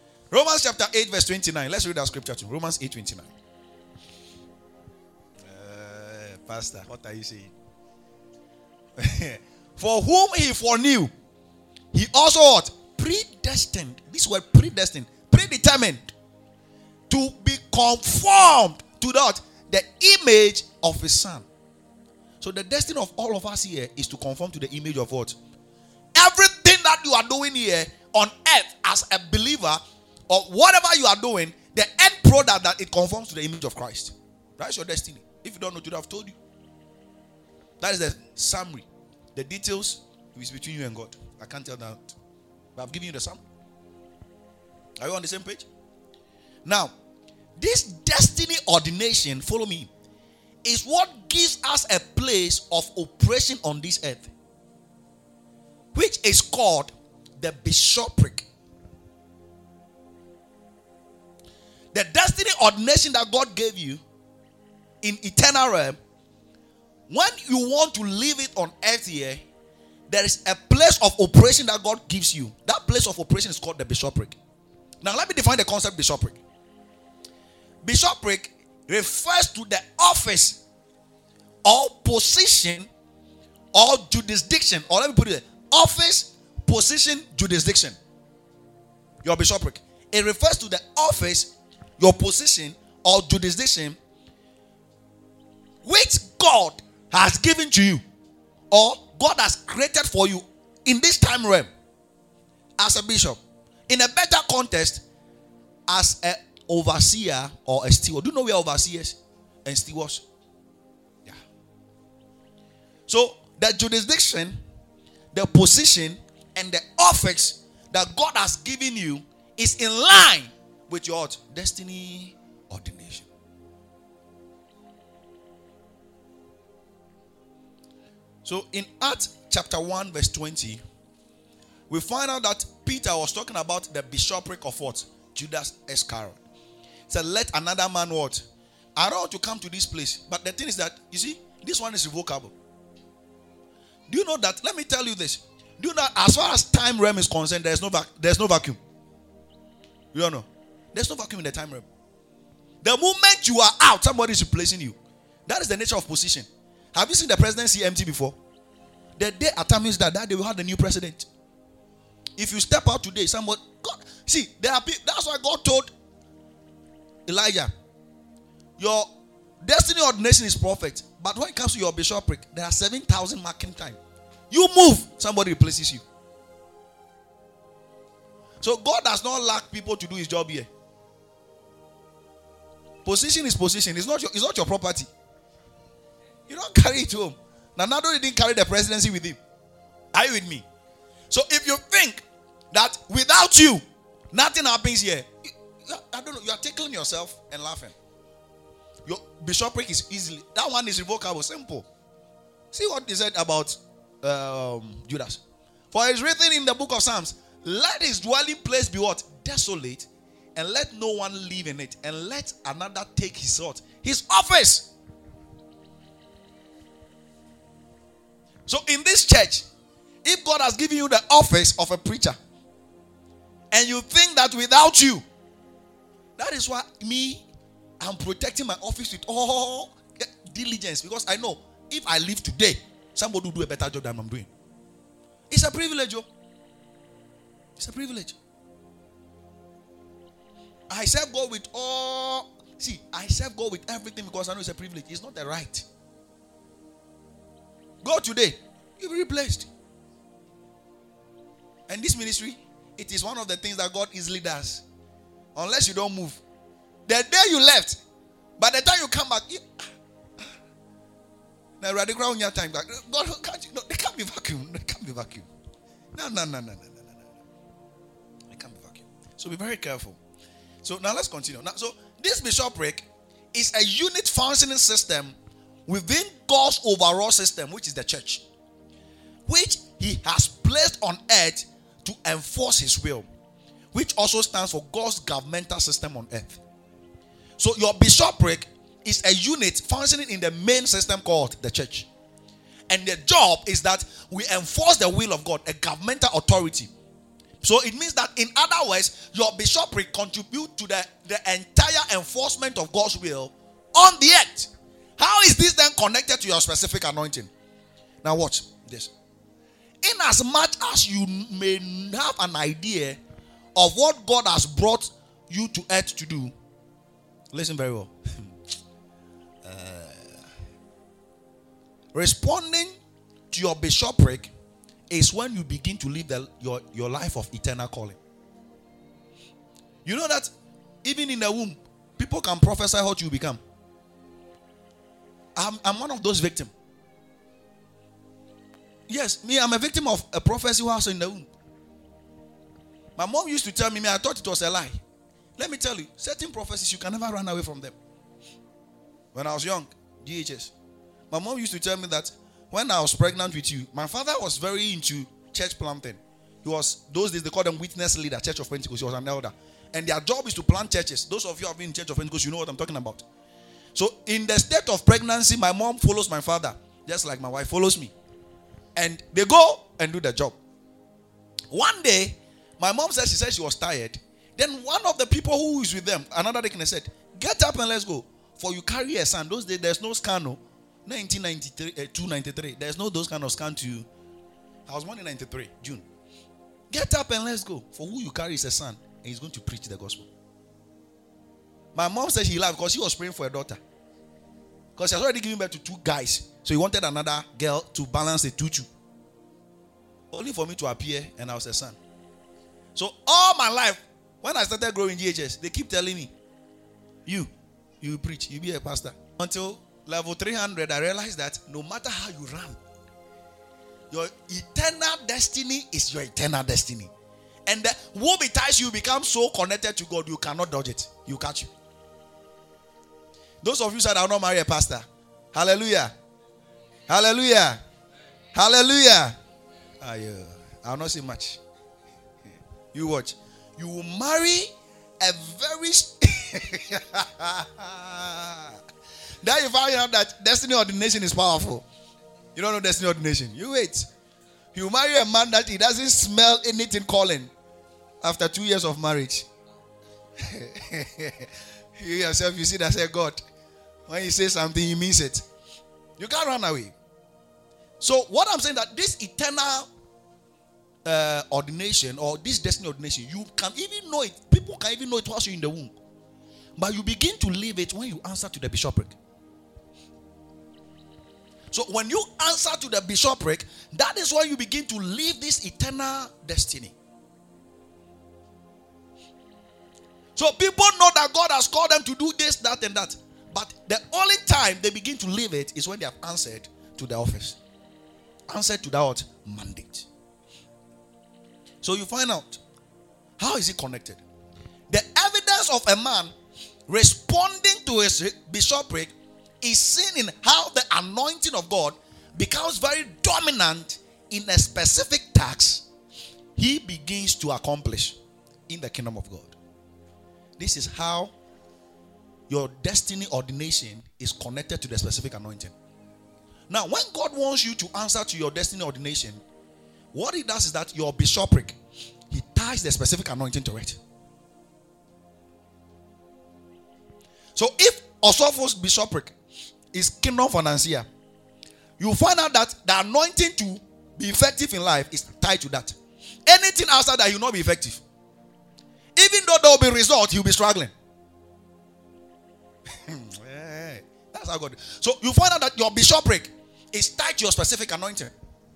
Romans chapter eight, verse twenty-nine. Let's read that scripture too. Romans eight, twenty-nine. Pastor, what are you saying? For whom he foreknew, he also what? Predestined. This word predestined, predetermined to be conformed to that, the image of his son. So the destiny of all of us here is to conform to the image of what? Everything that you are doing here on earth as a believer, or whatever you are doing, the end product that it conforms to the image of Christ. That's your destiny. If you don't know, today I've told you. That is the summary. The details is between you and God. I can't tell that. But I've given you the summary. Are you on the same page? Now, this destiny ordination, follow me, is what gives us a place of operation on this earth, which is called the bishopric. The destiny ordination that God gave you in eternal realm, when you want to leave it on earth here, there is a place of operation that God gives you. That place of operation is called the bishopric. Now let me define the concept bishopric. Bishopric refers to the office or position or jurisdiction, or let me put it there, office, position, jurisdiction. Your bishopric. It refers to the office, your position or jurisdiction which God has given to you, or God has created for you in this time realm as a bishop. In a better context, as an overseer or a steward. Do you know we are overseers and stewards? Yeah. So the jurisdiction, the position, and the office that God has given you is in line with your destiny ordination. So in Acts chapter one verse twenty, we find out that Peter was talking about the bishopric of what? Judas Iscariot. He said, let another man what? I don't want to come to this place. But the thing is that, you see, this one is revocable. Do you know that? Let me tell you this. Do you know, as far as time realm is concerned, there's no, vac- there's no vacuum. You don't know? There's no vacuum in the time realm. The moment you are out, somebody is replacing you. That is the nature of position. Have you seen the presidency empty before? The day Atamis died, that day we had a new president. If you step out today, somebody, God, see, there are people, that's why God told Elijah, your destiny ordination is perfect, but when it comes to your bishopric, there are seven thousand marking time. You move, somebody replaces you. So God does not lack people to do his job here. Position is position. It's not your, it's not your property. You don't carry it home. Nanado didn't carry the presidency with him. Are you with me? So if you think that without you, nothing happens here, you, I don't know, you are tickling yourself and laughing. Your bishopric is easily, that one is revocable, simple. See what he said about um, Judas. For it's written in the book of Psalms, let his dwelling place be what? Desolate, and let no one live in it, and let another take his what? His office. So in this church, if God has given you the office of a preacher, and you think that without you, that is why me, I'm protecting my office with all diligence, because I know if I leave today, somebody will do a better job than I'm doing. It's a privilege, yo. It's a privilege. I serve God with all. See, I serve God with everything because I know it's a privilege. It's not a right. Go today, you'll be replaced. And this ministry, it is one of the things that God easily does. Unless you don't move. The day you left, by the time you come back, you, now radical on your time back. God can't you? No, they can't be vacuum. They can't be vacuum. No, no, no, no, no, no, no, no. They can't be vacuum. So be very careful. So now let's continue. Now, so this bishopric is a unit functioning system within God's overall system, which is the church, which he has placed on earth to enforce his will, which also stands for God's governmental system on earth. So your bishopric is a unit functioning in the main system called the church. And the job is that we enforce the will of God, a governmental authority. So it means that, in other words, your bishopric contributes to the, the entire enforcement of God's will on the earth. How is this then connected to your specific anointing? Now watch this. In as much as you may have an idea of what God has brought you to earth to do, listen very well. uh, responding to your bishopric is when you begin to live the, your, your life of eternal calling. You know that even in the womb, people can prophesy what you become. I'm, I'm one of those victims. Yes, me, I'm a victim of a prophecy who was in the womb. My mom used to tell me, me, I thought it was a lie. Let me tell you, certain prophecies, you can never run away from them. When I was young, D H S, my mom used to tell me that when I was pregnant with you, my father was very into church planting. He was, those days they call them witness leader, Church of Pentecost. He was an elder. And their job is to plant churches. Those of you who have been in Church of Pentecost, you know what I'm talking about. So in the state of pregnancy, my mom follows my father, just like my wife follows me. And they go and do the job. One day, my mom said she said she was tired. Then one of the people who is with them, another deacon, said, "Get up and let's go. For you carry a son." Those days, there's no scan, no. nineteen ninety-three, uh, two ninety-three. There's no those kind of scan to you. I was born in ninety-three, June. Get up and let's go. For who you carry is a son, and he's going to preach the gospel. My mom said she laughed because she was praying for a daughter. Because she has already given birth to two guys. So he wanted another girl to balance the two-two. Only for me to appear and I was a son. So all my life, when I started growing G H S, they keep telling me, you, you preach, you be a pastor. Until level three hundred, I realized that no matter how you run, your eternal destiny is your eternal destiny. And the womb ties you become so connected to God, you cannot dodge it. You catch you. Those of you said, I will not marry a pastor. Hallelujah. Hallelujah. Hallelujah. Ah, yeah. I will not say much. You watch. You will marry a very... Then you find out that destiny ordination is powerful. You don't know destiny ordination. You wait. You marry a man that he doesn't smell anything calling after two years of marriage. You yourself, you see that say God. When he says something, he means it. You can't run away. So what I'm saying that this eternal uh, ordination or this destiny ordination, you can even know it. People can even know it whilst you're in the womb. But you begin to live it when you answer to the bishopric. So when you answer to the bishopric, that is when you begin to live this eternal destiny. So people know that God has called them to do this, that, and that. But the only time they begin to live it is when they have answered to the office. Answered to that mandate. So you find out, how is it connected? The evidence of a man responding to his bishopric is seen in how the anointing of God becomes very dominant in a specific task he begins to accomplish in the kingdom of God. This is how your destiny ordination is connected to the specific anointing. Now, when God wants you to answer to your destiny ordination, what he does is that your bishopric, he ties the specific anointing to it. So if Osopho's bishopric is kingdom financier, you find out that the anointing to be effective in life is tied to that. Anything outside that, you will not be effective. Even though there will be results, he will be struggling. That's how God. So you find out that your bishopric is tied to your specific anointing.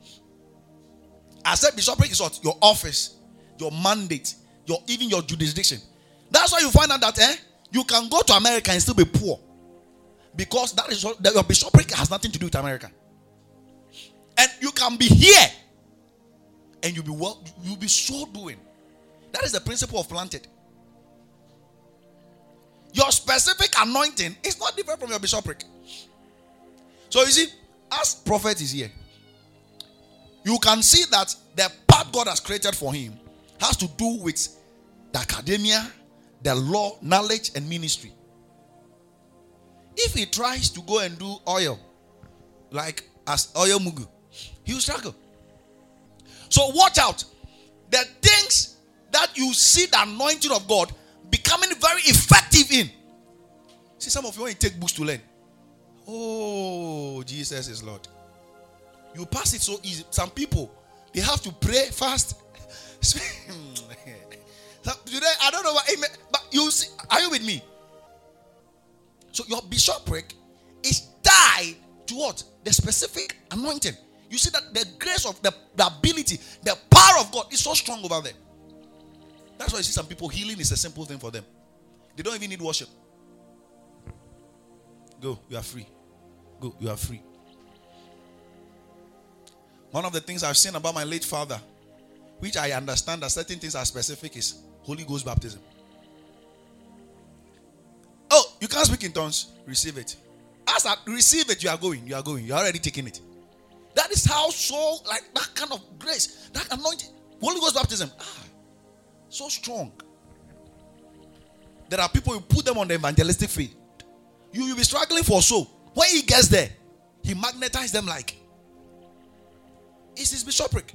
I said bishopric is what? Your office, your mandate, your even your jurisdiction. That's why you find out that eh, you can go to America and still be poor. Because that is what, that your bishopric has nothing to do with America. And you can be here and you'll be well, you'll be so doing. That is the principle of planted. Your specific anointing is not different from your bishopric. So you see, as prophet is here, you can see that the path God has created for him has to do with the academia, the law, knowledge, and ministry. If he tries to go and do oil, like as oil mugu, he will struggle. So watch out. The things that you see the anointing of God becoming very effective in. See, some of you, when you take books to learn, Oh, Jesus is Lord. You pass it so easy. Some people, they have to pray fast. Today, I don't know what, amen, but you see, are you with me? So your bishopric is tied to what? The specific anointing. You see that the grace of the, the ability, the power of God is so strong over there. That's why you see some people, healing is a simple thing for them. They don't even need worship. Go, you are free. Go, you are free. One of the things I've seen about my late father, which I understand that certain things are specific, is Holy Ghost baptism. Oh, you can't speak in tongues. Receive it. As I receive it, you are going. You are going. You are already taking it. That is how so, like that kind of grace, that anointing, Holy Ghost baptism, ah, so strong. There are people who put them on the evangelistic field. You will be struggling for so. When he gets there, he magnetizes them like it's his bishopric.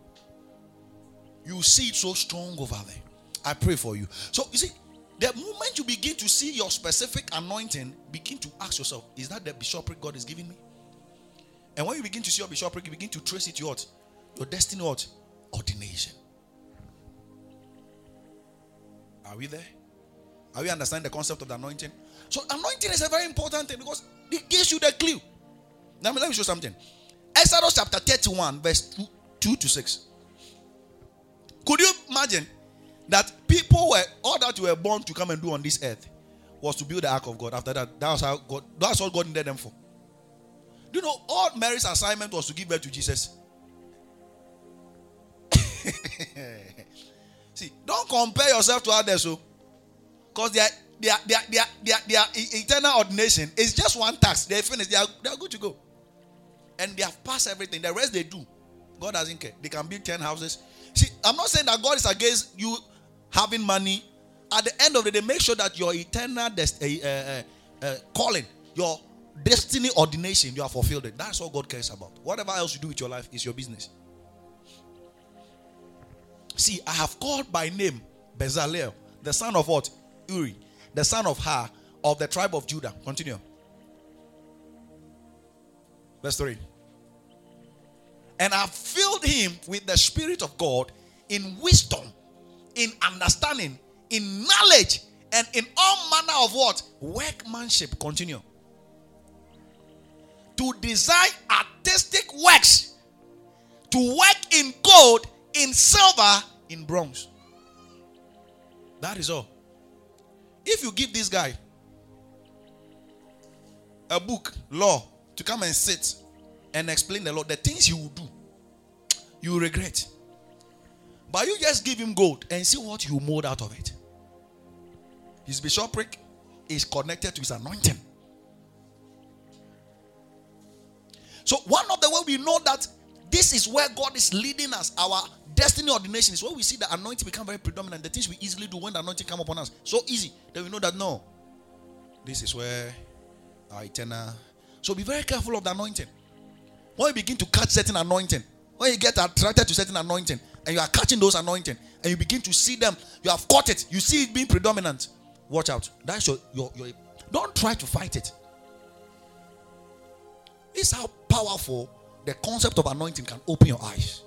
You see it so strong over there. I pray for you. So you see, the moment you begin to see your specific anointing, begin to ask yourself, is that the bishopric God is giving me? And when you begin to see your bishopric, you begin to trace it to what? Your destiny, what? Ordination. Are we there? Are we understanding the concept of the anointing? So anointing is a very important thing because it gives you the clue. Now let me show you something. Exodus chapter thirty-one, verse two, two to six. Could you imagine that people were, all that you were born to come and do on this earth was to build the ark of God? After that, that was how God, that's what God needed them for. Do you know all Mary's assignment was to give birth to Jesus? See, don't compare yourself to others, so because their their their their their their eternal ordination is just one task. They finished. They are they are good to go, and they have passed everything. The rest they do, God doesn't care. They can build ten houses. See, I'm not saying that God is against you having money. At the end of the day, make sure that your eternal dest- uh, uh, uh, calling, your destiny ordination, you have fulfilled it. That's all God cares about. Whatever else you do with your life is your business. See, I have called by name Bezalel, the son of what? Uri, the son of Har, of the tribe of Judah. Continue. Verse three. And I have filled him with the Spirit of God in wisdom, in understanding, in knowledge, and in all manner of what? Workmanship. Continue. To design artistic works, to work in gold, in silver, in bronze. That is all. If you give this guy a book, law, to come and sit and explain the law, the things he will do, you will regret. But you just give him gold and see what you mold out of it. His bishopric is connected to his anointing. So one of the way we know that this is where God is leading us, our destiny ordination, is where we see the anointing become very predominant. The things we easily do when the anointing come upon us, so easy, then we know that no, this is where our eternal. So be very careful of the anointing. When you begin to catch certain anointing, when you get attracted to certain anointing, and you are catching those anointing, and you begin to see them, you have caught it, you see it being predominant, watch out. That's your, your, your don't try to fight it. This is how powerful the concept of anointing can open your eyes.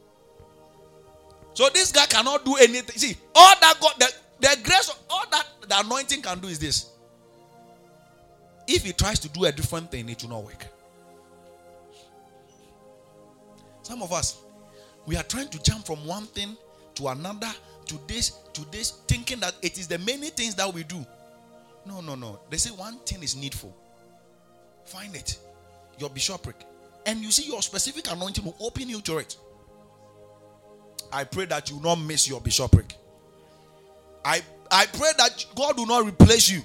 So this guy cannot do anything. See, all that God, the, the grace, of, all that the anointing can do is this. If he tries to do a different thing, it will not work. Some of us, we are trying to jump from one thing to another, to this, to this, thinking that it is the many things that we do. No, no, no. They say one thing is needful. Find it. Your bishopric. And you see your specific anointing will open you to it. I pray that you will not miss your bishopric. I, I pray that God will not replace you.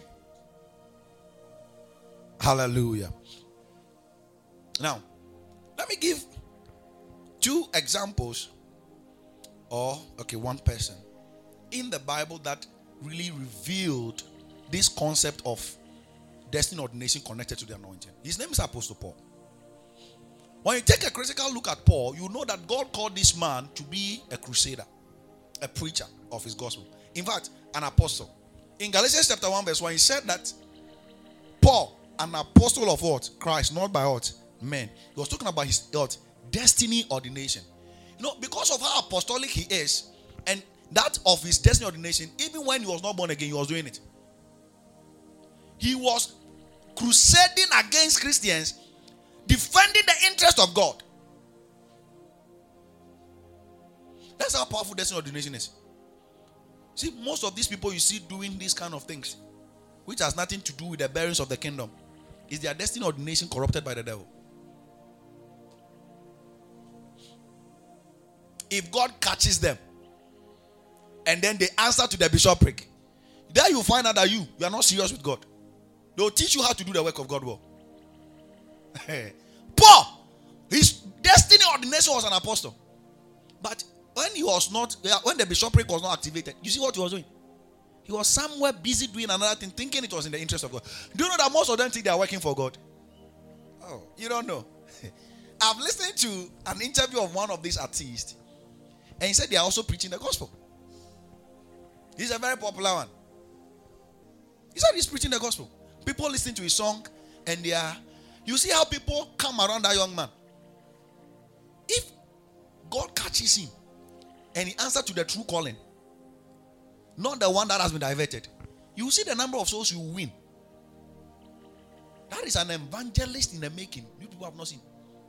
Hallelujah. Now, let me give two examples, or okay, one person in the Bible that really revealed this concept of destiny ordination connected to the anointing. His name is Apostle Paul. When you take a critical look at Paul, you know that God called this man to be a crusader, a preacher of his gospel. In fact, an apostle. In Galatians chapter one verse one, he said that Paul, an apostle of what? Christ, not by what? Men. He was talking about his what? Destiny ordination. You know, because of how apostolic he is, and that of his destiny ordination, even when he was not born again, he was doing it. He was crusading against Christians, defending the interest of God. That's how powerful destiny ordination is. See, most of these people you see doing these kind of things, which has nothing to do with the bearings of the kingdom, is their destiny ordination corrupted by the devil. If God catches them and then they answer to the bishopric, there you find out that you, you are not serious with God. They will teach you how to do the work of God well. Paul, his destiny ordination was an apostle. But when he was not, when the bishopric was not activated, you see what he was doing? He was somewhere busy doing another thing, thinking it was in the interest of God. Do you know that most of them think they are working for God? Oh, you don't know. I've listened to an interview of one of these artists, and he said they are also preaching the gospel. He's a very popular one. He said he's preaching the gospel. People listen to his song, and they are. You see how people come around that young man. If God catches him, and he answers to the true calling, not the one that has been diverted, you see the number of souls you win. That is an evangelist in the making. You people have not seen.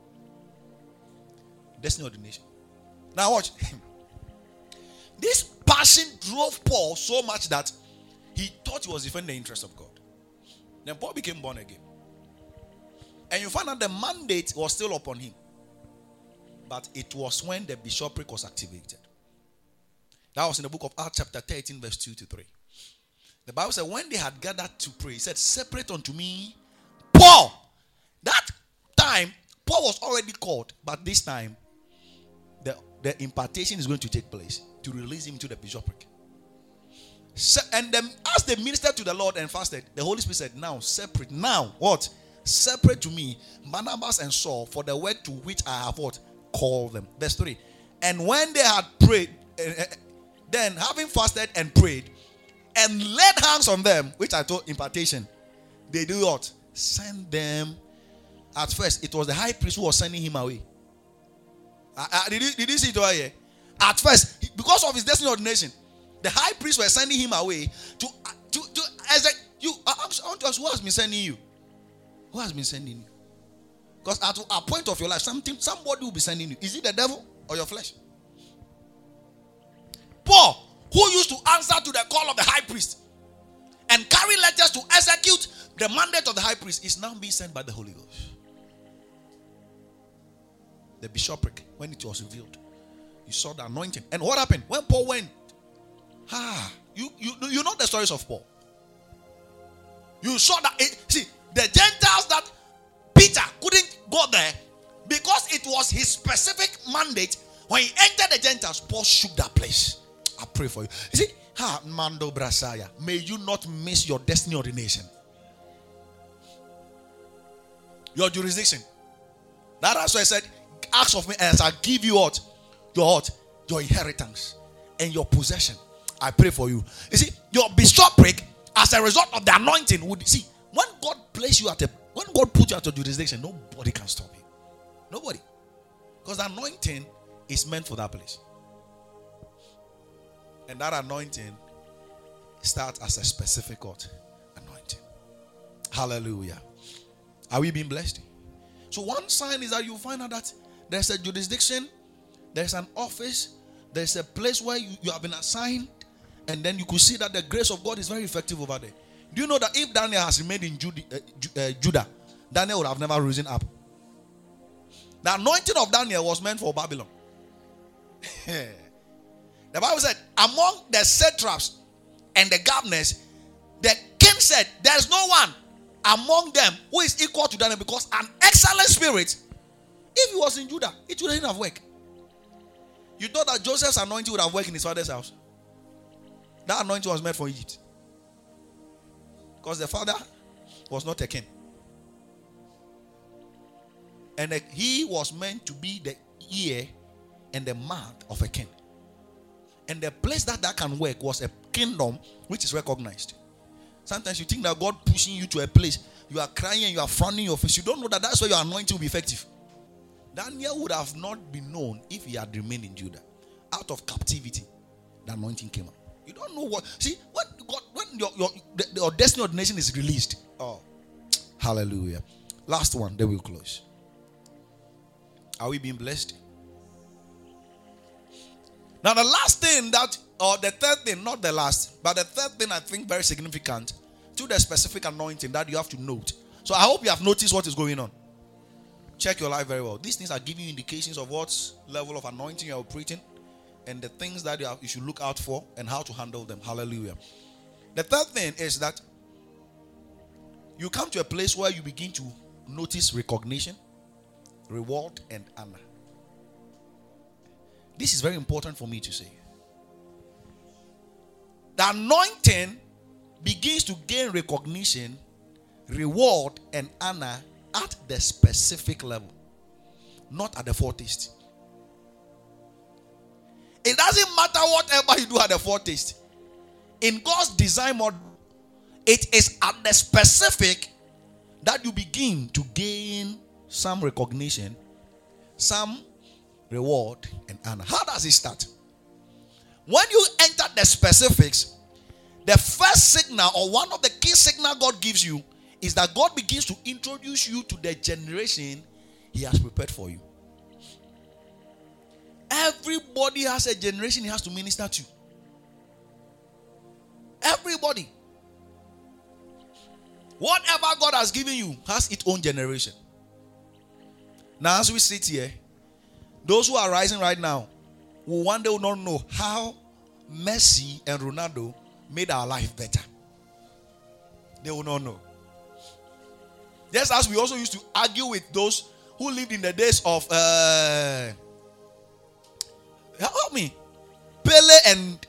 Destiny ordination. Now watch. This passion drove Paul so much that he thought he was defending the interest of God. Then Paul became born again. And you find out the mandate was still upon him. But it was when the bishopric was activated. That was in the book of Acts chapter thirteen verse two to three. The Bible said when they had gathered to pray, he said, separate unto me Paul. That time, Paul was already called. But this time, the, the impartation is going to take place to release him to the bishopric. So, and then as they ministered to the Lord and fasted, the Holy Spirit said, now separate. Now, what? Separate to me Barnabas and Saul for the work to which I have what? Called them. Verse three. And when they had prayed, uh, then having fasted and prayed, and laid hands on them, which I told impartation, they do what? Send them. At first, it was the high priest who was sending him away. Uh, uh, did, you, did you see it over here? At first, because of his destiny ordination, the high priest were sending him away to uh, to, to as a, you. I want to ask, who has been sending you? Who has been sending you? Because at a point of your life, something somebody will be sending you. Is it the devil or your flesh? Paul, who used to answer to the call of the high priest and carry letters to execute the mandate of the high priest, is now being sent by the Holy Ghost. The bishopric, when it was revealed, you saw the anointing. And what happened? When Paul went, ah, you, you, you know the stories of Paul. You saw that, it, see, the Gentiles that Peter couldn't go there because it was his specific mandate. When he entered the Gentiles, Paul shook that place. I pray for you. You see, ha, Mando Brasaya, may you not miss your destiny ordination. Your jurisdiction. That's why I said, ask of me and I'll give you what? Your what? Your inheritance and your possession. I pray for you. You see, your bishopric, as a result of the anointing, would see, when God placed you at a, when God put you at a jurisdiction, nobody can stop you. Nobody. Because the anointing is meant for that place. And that anointing starts as a specific what? Anointing. Hallelujah. Are we being blessed? So one sign is that you find out that there's a jurisdiction, there's an office, there's a place where you, you have been assigned, and then you could see that the grace of God is very effective over there. Do you know that if Daniel has remained in Jude, uh, uh, Judah, Daniel would have never risen up? The anointing of Daniel was meant for Babylon. The Bible said, among the satraps and the governors, the king said, there's no one among them who is equal to Daniel, because an excellent spirit, if he was in Judah, it wouldn't have worked. You thought that Joseph's anointing would have worked in his father's house? That anointing was meant for Egypt. Because the father was not a king. And he was meant to be the ear and the mouth of a king. And the place that that can work was a kingdom which is recognized. Sometimes you think that God pushing you to a place, you are crying and you are frowning your face, you don't know that that's where your anointing will be effective. Daniel would have not been known if he had remained in Judah. Out of captivity, the anointing came out. You don't know what. See, when God, when your your, your destiny ordination is released. Oh, hallelujah. Last one, then we'll close. Are we being blessed? Now, the last thing that, or the third thing, not the last, but the third thing I think very significant to the specific anointing that you have to note. So I hope you have noticed what is going on. Check your life very well. These things are giving you indications of what level of anointing you are operating and the things that you, have, you should look out for and how to handle them. Hallelujah. The third thing is that you come to a place where you begin to notice recognition, reward, and honor. This is very important for me to say. The anointing begins to gain recognition, reward, and honor at the specific level, not at the foretaste. It doesn't matter whatever you do at the foretaste. In God's design model, it is at the specific that you begin to gain some recognition, some reward, and honor. How does it start? When you enter the specifics, the first signal or one of the key signals God gives you is that God begins to introduce you to the generation He has prepared for you. Everybody has a generation He has to minister to. Everybody. Whatever God has given you has its own generation. Now, as we sit here, those who are rising right now will one day will not know how Messi and Ronaldo made our life better. They will not know. Just as we also used to argue with those who lived in the days of uh, help me, Pele and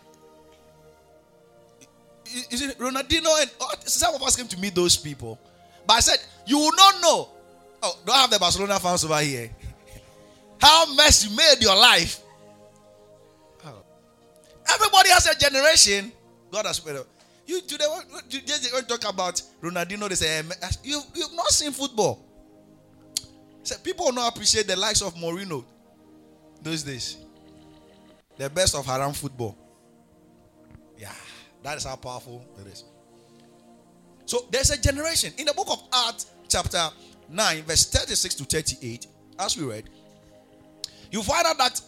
is it Ronaldinho, and oh, some of us came to meet those people. But I said, you will not know. Oh, don't have the Barcelona fans over here. How Messi made your life. Oh. Everybody has a generation. God has made it. You today you just talk about Ronaldinho. They say you you've not seen football. So people don't appreciate the likes of Mourinho those days. The best of haram football. Yeah, that is how powerful it is. So there's a generation in the book of Acts, chapter nine, verse thirty-six to thirty-eight. As we read, you find out that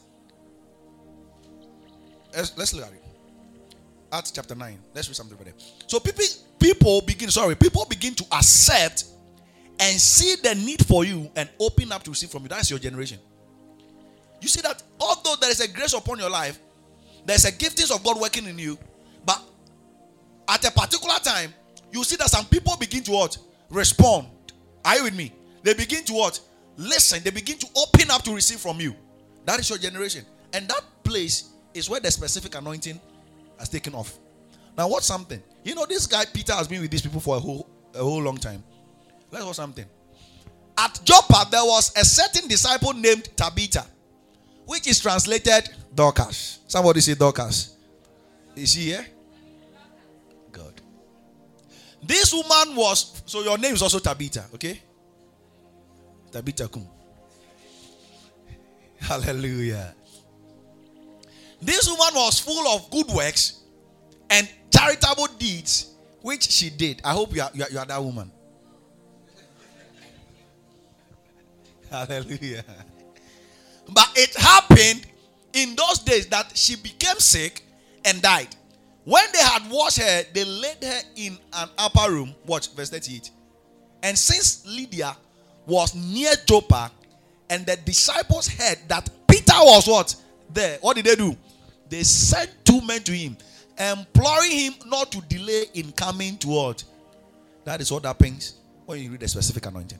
let's, let's look at it. Acts chapter nine. Let's read something over there. So people, people begin, sorry, people begin to accept and see the need for you and open up to receive from you. That's your generation. You see that although there is a grace upon your life, there's a giftings of God working in you, but at a particular time, you see that some people begin to what? Respond. Are you with me? They begin to what? Listen. They begin to open up to receive from you. That is your generation. And that place is where the specific anointing has taken off. Now, what's something? You know, this guy Peter has been with these people for a whole a whole long time. Let's watch something. At Joppa, there was a certain disciple named Tabitha, which is translated Dorcas. Somebody say Dorcas. Is she here? God. This woman was, so your name is also Tabitha, okay? Tabitha Kum. Hallelujah. This woman was full of good works and charitable deeds, which she did. I hope you are, you are, you are that woman. Hallelujah. But it happened in those days that she became sick and died. When they had washed her, they laid her in an upper room. Watch verse thirty-eight. And since Lydia was near Joppa, and the disciples heard that Peter was what? There. What did they do? They sent two men to him, imploring him not to delay in coming to what? That is what happens when you read the specific anointing.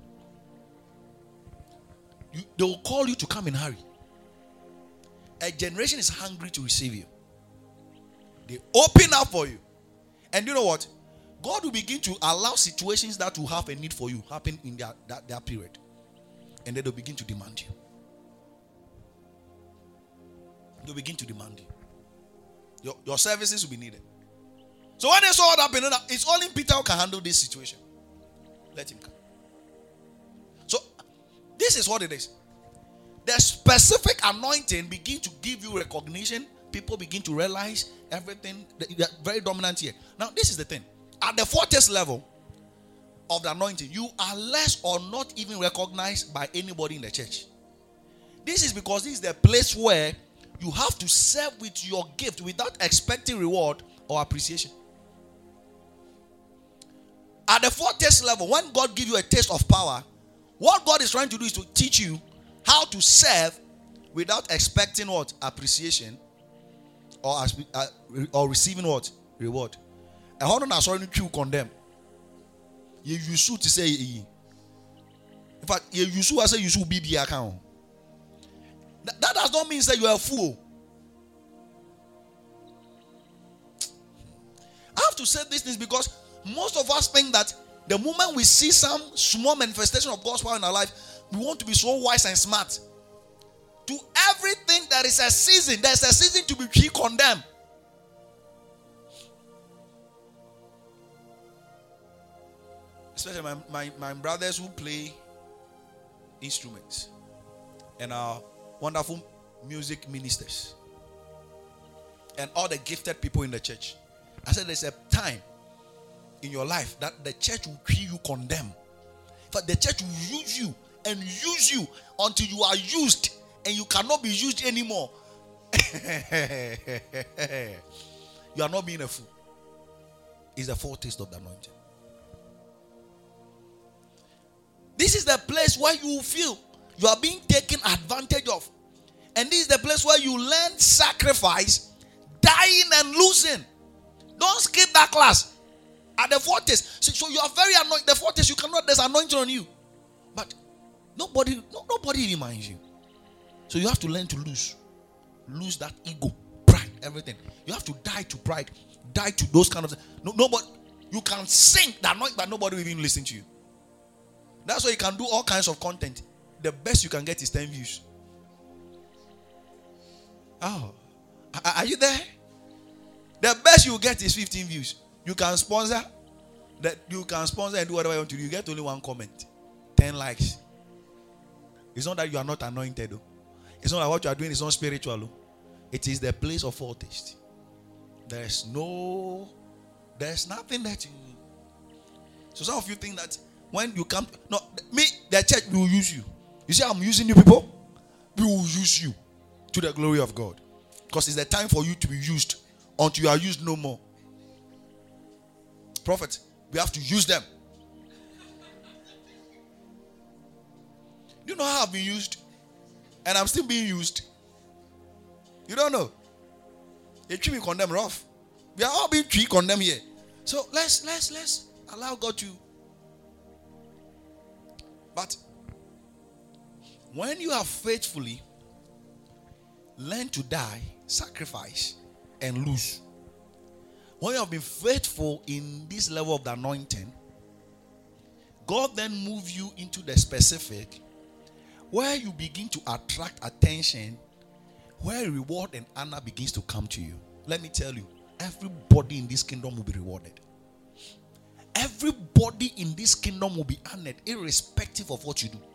You, they will call you to come in a hurry. A generation is hungry to receive you. They open up for you. And you know what? God will begin to allow situations that will have a need for you happen in their, that, their period. And then they'll begin to demand you. They'll begin to demand you. Your, your services will be needed. So when they saw what happened, it's only Peter who can handle this situation. Let him come. So, this is what it is. The specific anointing begin to give you recognition. People begin to realize everything. They are very dominant here. Now, this is the thing. At the fortieth level of the anointing, you are less or not even recognized by anybody in the church. This is because this is the place where you have to serve with your gift without expecting reward or appreciation. At the fortieth level, when God gives you a taste of power, what God is trying to do is to teach you how to serve without expecting what? Appreciation or, uh, or receiving what? Reward. A hundred and sorry to condemn. You used to say, in fact, you used to say you should be the account. That, that does not mean that you are a fool. I have to say this things because most of us think that the moment we see some small manifestation of God's power in our life, we want to be so wise and smart. To everything there is a season. There's a season to be condemned. Especially my, my, my brothers who play instruments and our wonderful music ministers and all the gifted people in the church. I said there's a time in your life that the church will hear you condemn. But the church will use you and use you until you are used and you cannot be used anymore. You are not being a fool. It's the foretaste of the anointing. This is the place where you feel you are being taken advantage of. And this is the place where you learn sacrifice, dying and losing. Don't skip that class. At the foretaste. So you are very anointed. The foretaste, you cannot, there's anointing on you. But nobody, no, nobody reminds you. So you have to learn to lose. Lose that ego, pride, everything. You have to die to pride. Die to those kind of things. No, nobody, you can sing the anointing, but nobody will even listen to you. That's why you can do all kinds of content. The best you can get is ten views. Oh, are you there? The best you get is fifteen views. You can sponsor that. You can sponsor and do whatever you want to do. You get only one comment, ten likes. It's not that you are not anointed, though. It's not that what you are doing is not spiritual, though. It is the place of foretaste. There's no, there's nothing that you. So some of you think that when you come, no, me, the church will use you. You see, I'm using you people. We will use you to the glory of God, because it's the time for you to be used until you are used no more. Prophet, we have to use them. Do you know how I've been used? And I'm still being used. You don't know. They treat me condemn rough. We are all being treated condemn here. So let's let's let's allow God to. But when you have faithfully learned to die, sacrifice, and lose, when you have been faithful in this level of the anointing, God then moves you into the specific, where you begin to attract attention, where reward and honor begins to come to you. Let me tell you, everybody in this kingdom will be rewarded. Everybody in this kingdom will be honored, irrespective of what you do.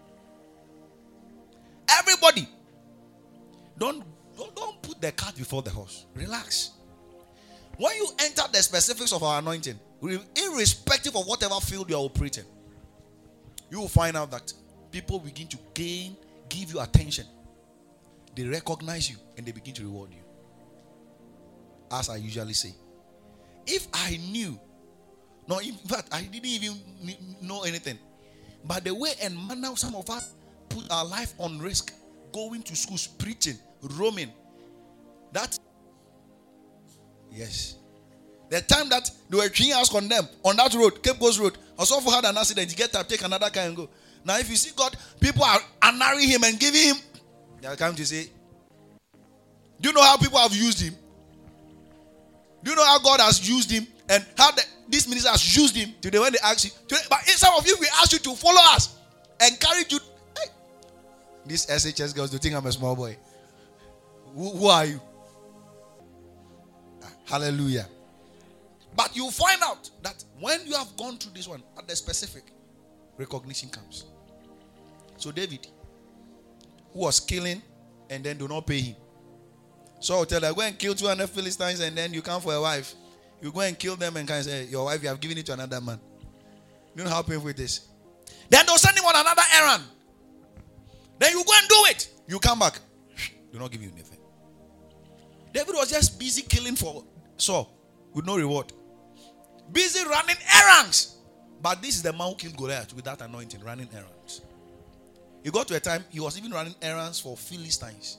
Everybody. Don't, don't, don't put the cart before the horse. Relax. When you enter the specifics of our anointing, irrespective of whatever field you are operating, you will find out that people begin to gain, give you attention. They recognize you and they begin to reward you. As I usually say, if I knew, no, in fact, I didn't even know anything, but the way and manner some of us put our life on risk, going to schools, preaching, roaming, that, yes. The time that they were treating us condemned on that road, Cape Coast Road, Osofo had an accident, you get up, take another car and go. Now, if you see God, people are honoring him and giving him, they are coming to say, do you know how people have used him? Do you know how God has used him and how the, this minister has used him today when they ask you? Today, but some of you, we ask you to follow us, encourage you. Hey, these S H S girls do think I'm a small boy. Who, who are you? Ah, hallelujah. But you find out that when you have gone through this one, at the specific, recognition comes. So David, who was killing and then do not pay him. So I'll tell her, go and kill two hundred Philistines and then you come for a wife. You go and kill them and can say, your wife, you have given it to another man. You know how painful it is. Then they'll send him on another errand. Then you go and do it. You come back. Do not give you anything. David was just busy killing for Saul with no reward. Busy running errands. But this is the man who killed Goliath with that anointing, running errands. He got to a time, he was even running errands for Philistines.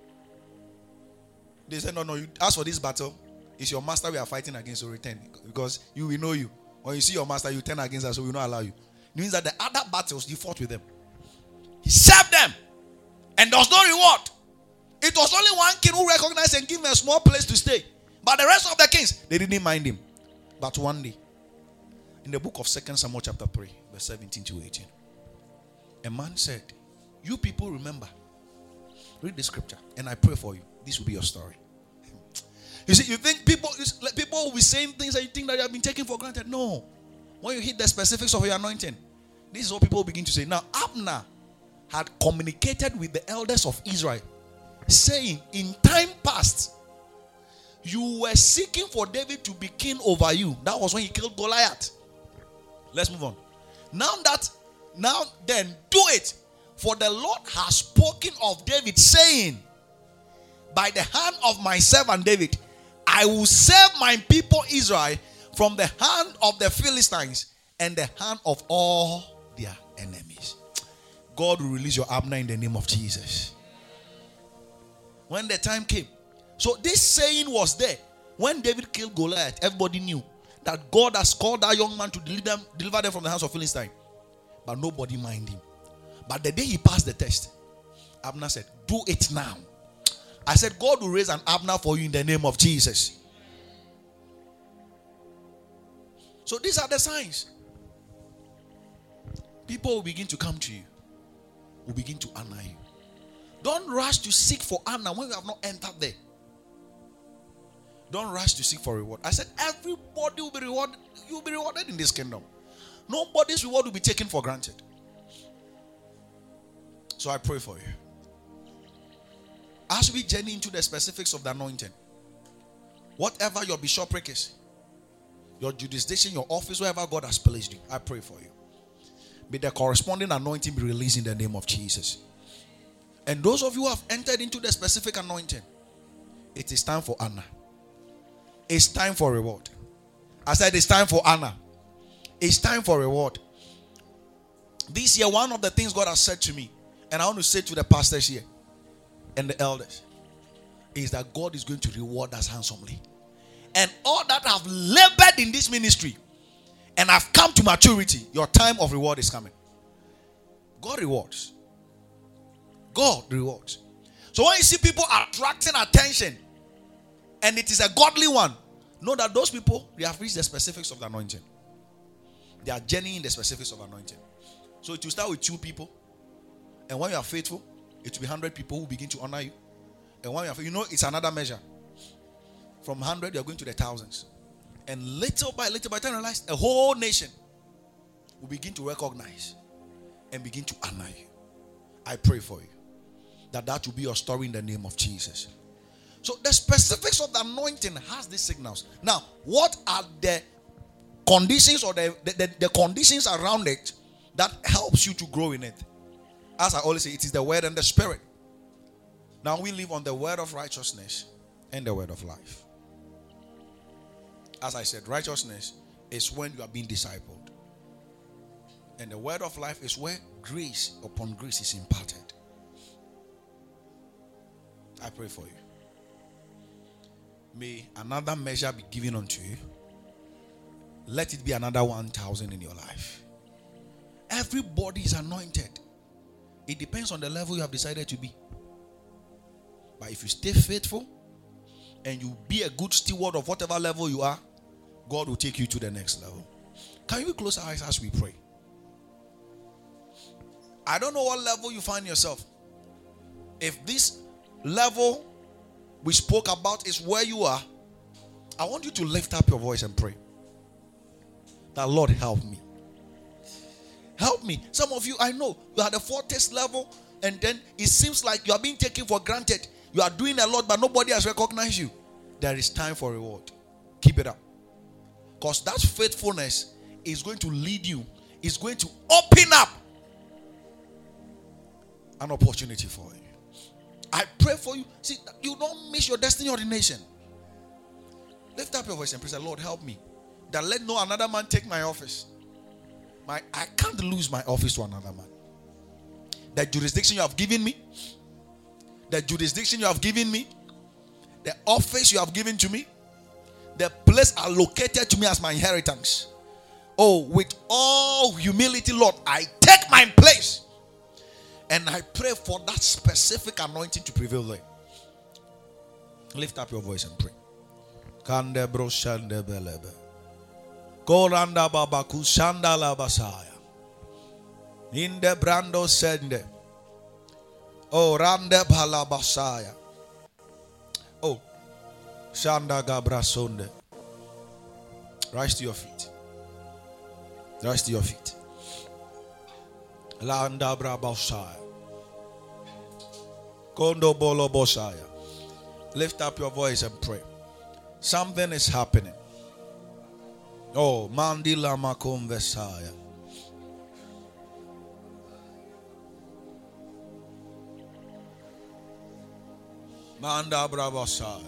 They said, no, no, you, as for this battle, it's your master we are fighting against, so return. Because you will know you. When you see your master, you turn against us, so we will not allow you. It means that the other battles, you fought with them. He served them. And there was no reward. It was only one king who recognized and gave him a small place to stay. But the rest of the kings, they didn't mind him. But one day, in the book of Second Samuel chapter three, verse seventeen to eighteen, a man said, you people remember. Read the scripture. And I pray for you. This will be your story. You see, you think people, people will be saying things that you think that you have been taken for granted. No. When you hit the specifics of your anointing, this is what people begin to say. Now, Abner had communicated with the elders of Israel, saying, in time past, you were seeking for David to be king over you. That was when he killed Goliath. Let's move on. Now that, now then, do it. For the Lord has spoken of David, saying, by the hand of my servant David, I will save my people Israel from the hand of the Philistines and the hand of all their enemies. God will release your Abner in the name of Jesus. When the time came. So this saying was there. When David killed Goliath, everybody knew that God has called that young man to deliver them, deliver them from the hands of Philistines. But nobody minded him. But the day he passed the test, Abner said, do it now. I said, God will raise an Abner for you in the name of Jesus. So these are the signs. People will begin to come to you. Will begin to honor you. Don't rush to seek for honor when you have not entered there. Don't rush to seek for reward. I said, everybody will be rewarded. You will be rewarded in this kingdom. Nobody's reward will be taken for granted. So I pray for you. As we journey into the specifics of the anointing, whatever your bishopric is, your jurisdiction, your office, wherever God has placed you, I pray for you. May the corresponding anointing be released in the name of Jesus. And those of you who have entered into the specific anointing, it is time for honor. It's time for reward. I said it's time for honor. It's time for reward. This year, one of the things God has said to me, and I want to say to the pastors here and the elders, is that God is going to reward us handsomely. And all that have labored in this ministry and have come to maturity, your time of reward is coming. God rewards. God rewards. So when you see people attracting attention and it is a godly one, know that those people, they have reached the specifics of the anointing. They are journeying the specifics of anointing. So it will start with two people. And when you are faithful, it will be one hundred people who begin to honor you. And when you are, you know, it's another measure. From one hundred, you are going to the thousands. And little by little, by the time you realize, a whole nation will begin to recognize and begin to honor you. I pray for you that that will be your story in the name of Jesus. So the specifics of the anointing has these signals. Now, what are the conditions or the, the, the, the conditions around it that helps you to grow in it? As I always say, it is the word and the spirit. Now we live on the word of righteousness and the word of life. As I said, righteousness is when you are being discipled. And the word of life is where grace upon grace is imparted. I pray for you. May another measure be given unto you. Let it be another one thousand in your life. Everybody is anointed. It depends on the level you have decided to be. But if you stay faithful and you be a good steward of whatever level you are, God will take you to the next level. Can you close our eyes as we pray? I don't know what level you find yourself. If this level we spoke about is where you are, I want you to lift up your voice and pray that, Lord, help me. help me. Some of you, I know, you are at the fortieth level, and then it seems like you are being taken for granted. You are doing a lot, but nobody has recognized you. There is time for reward. Keep it up. Because that faithfulness is going to lead you, is going to open up an opportunity for you. I pray for you. See, you don't miss your destiny ordination. Lift up your voice and pray, Lord, help me. That let no another man take my office. My, I can't lose my office to another man. The jurisdiction you have given me, the jurisdiction you have given me, the office you have given to me, the place allocated to me as my inheritance. Oh, with all humility, Lord, I take my place. And I pray for that specific anointing to prevail there. Lift up your voice and pray. Kande bro shande belebe. Koranda babaku shanda la basaya. Inde brando sende. Oh, rande balabasaya. Oh, shanda gabra sonde. Rise to your feet. Rise to your feet. Landa brabasaya. Kondo bolo bosaya. Lift up your voice and pray. Something is happening. Oh, mandila makum vesaya. Manda brabasaya.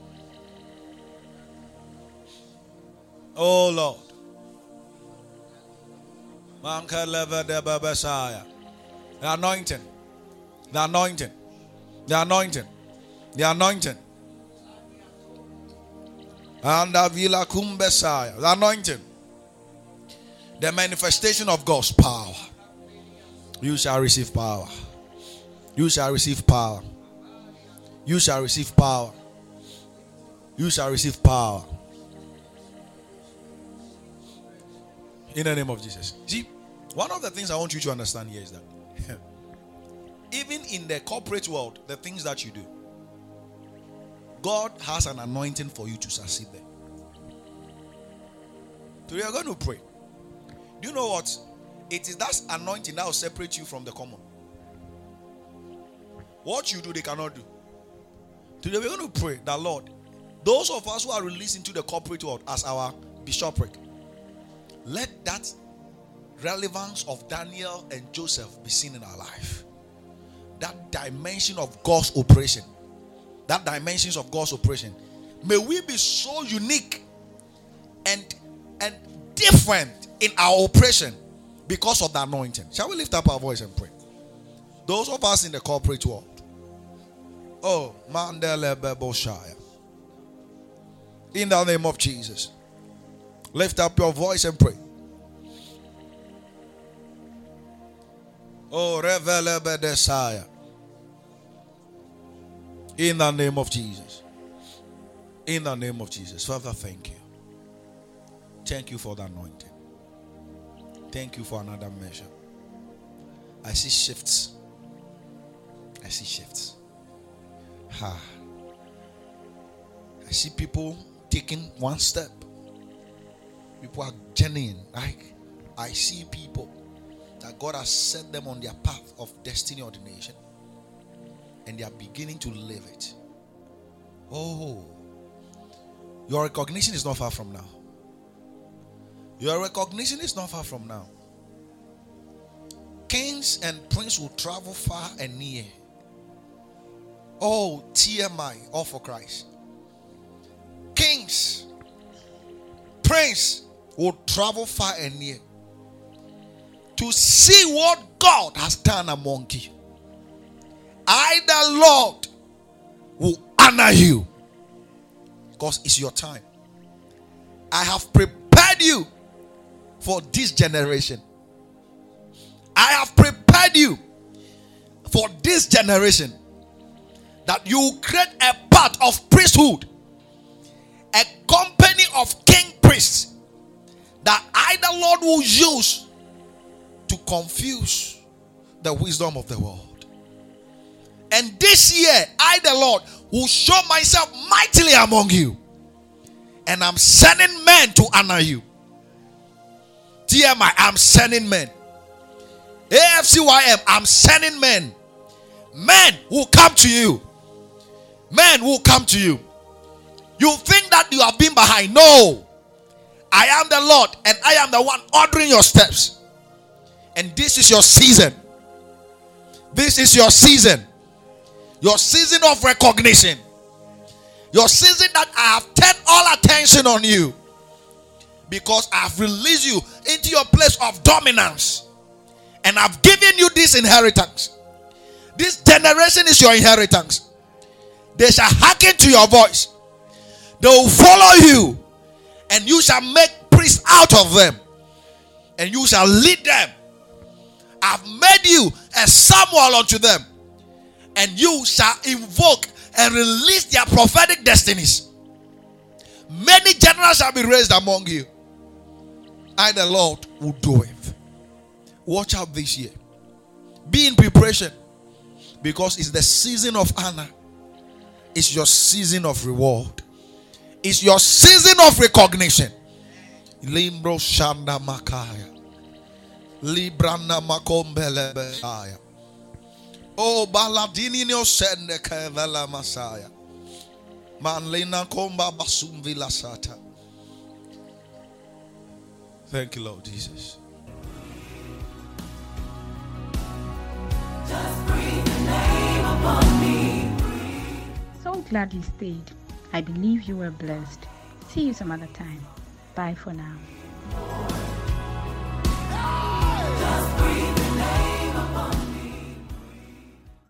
Oh Lord. Manka leva de babasaya. The anointing. The anointing. The anointing. The anointing. And the villa kumbesaya. The anointing. The manifestation of God's power. You shall receive power. You shall receive power. You shall receive power. You shall receive power. In the name of Jesus. See, one of the things I want you to understand here is that even in the corporate world, the things that you do, God has an anointing for you to succeed there. So we are going to pray. Do you know what? It is that anointing that will separate you from the common. What you do, they cannot do. Today we're going to pray that, Lord, those of us who are released into the corporate world as our bishopric, let that relevance of Daniel and Joseph be seen in our life. That dimension of God's operation. That dimensions of God's operation. May we be so unique and, and different in our operation because of the anointing. Shall we lift up our voice and pray? Those of us in the corporate world. Oh, Mandele Beboshaya. In the name of Jesus. Lift up your voice and pray. Oh, Revele Bedesaya. In the name of Jesus. In the name of Jesus. Father, thank you. Thank you for the anointing. Thank you for another measure. I see shifts. I see shifts. Ha. I see people taking one step. People are journeying. Like I see people that God has set them on their path of destiny ordination. And they are beginning to live it. Oh. Your recognition is not far from now. Your recognition is not far from now. Kings and princes will travel far and near. Oh, T M I, all for Christ. Kings, prince will travel far and near to see what God has done among you. I, the Lord, will honor you because it's your time. I have prepared you for this generation. I have prepared you for this generation that you will create a part of priesthood, a company of king priests that I, the Lord, will use to confuse the wisdom of the world. And this year, I, the Lord, will show myself mightily among you. And I'm sending men to honor you. T M I, I'm sending men. A F C Y M, I'm sending men. Men will come to you. Men will come to you. You think that you have been behind. No. I am the Lord, and I am the one ordering your steps. And this is your season. This is your season. Your season of recognition. Your season that I have turned all attention on you. Because I have released you into your place of dominance. And I've given you this inheritance. This generation is your inheritance. They shall hearken to your voice. They will follow you. And you shall make priests out of them. And you shall lead them. I've made you a Samuel unto them. And you shall invoke and release their prophetic destinies. Many generals shall be raised among you. I, the Lord, will do it. Watch out this year. Be in preparation. Because it's the season of honor. It's your season of reward. It's your season of recognition. Limbro Shanda Makaya. Librana Makombelebaya. Oh, Baladini no sende Kevela Masaya. Manlina Komba Basum Villa Sata. Thank you, Lord Jesus. Just breathe the name upon me. So glad you stayed. I believe you were blessed. See you some other time. Bye for now. Just breathe.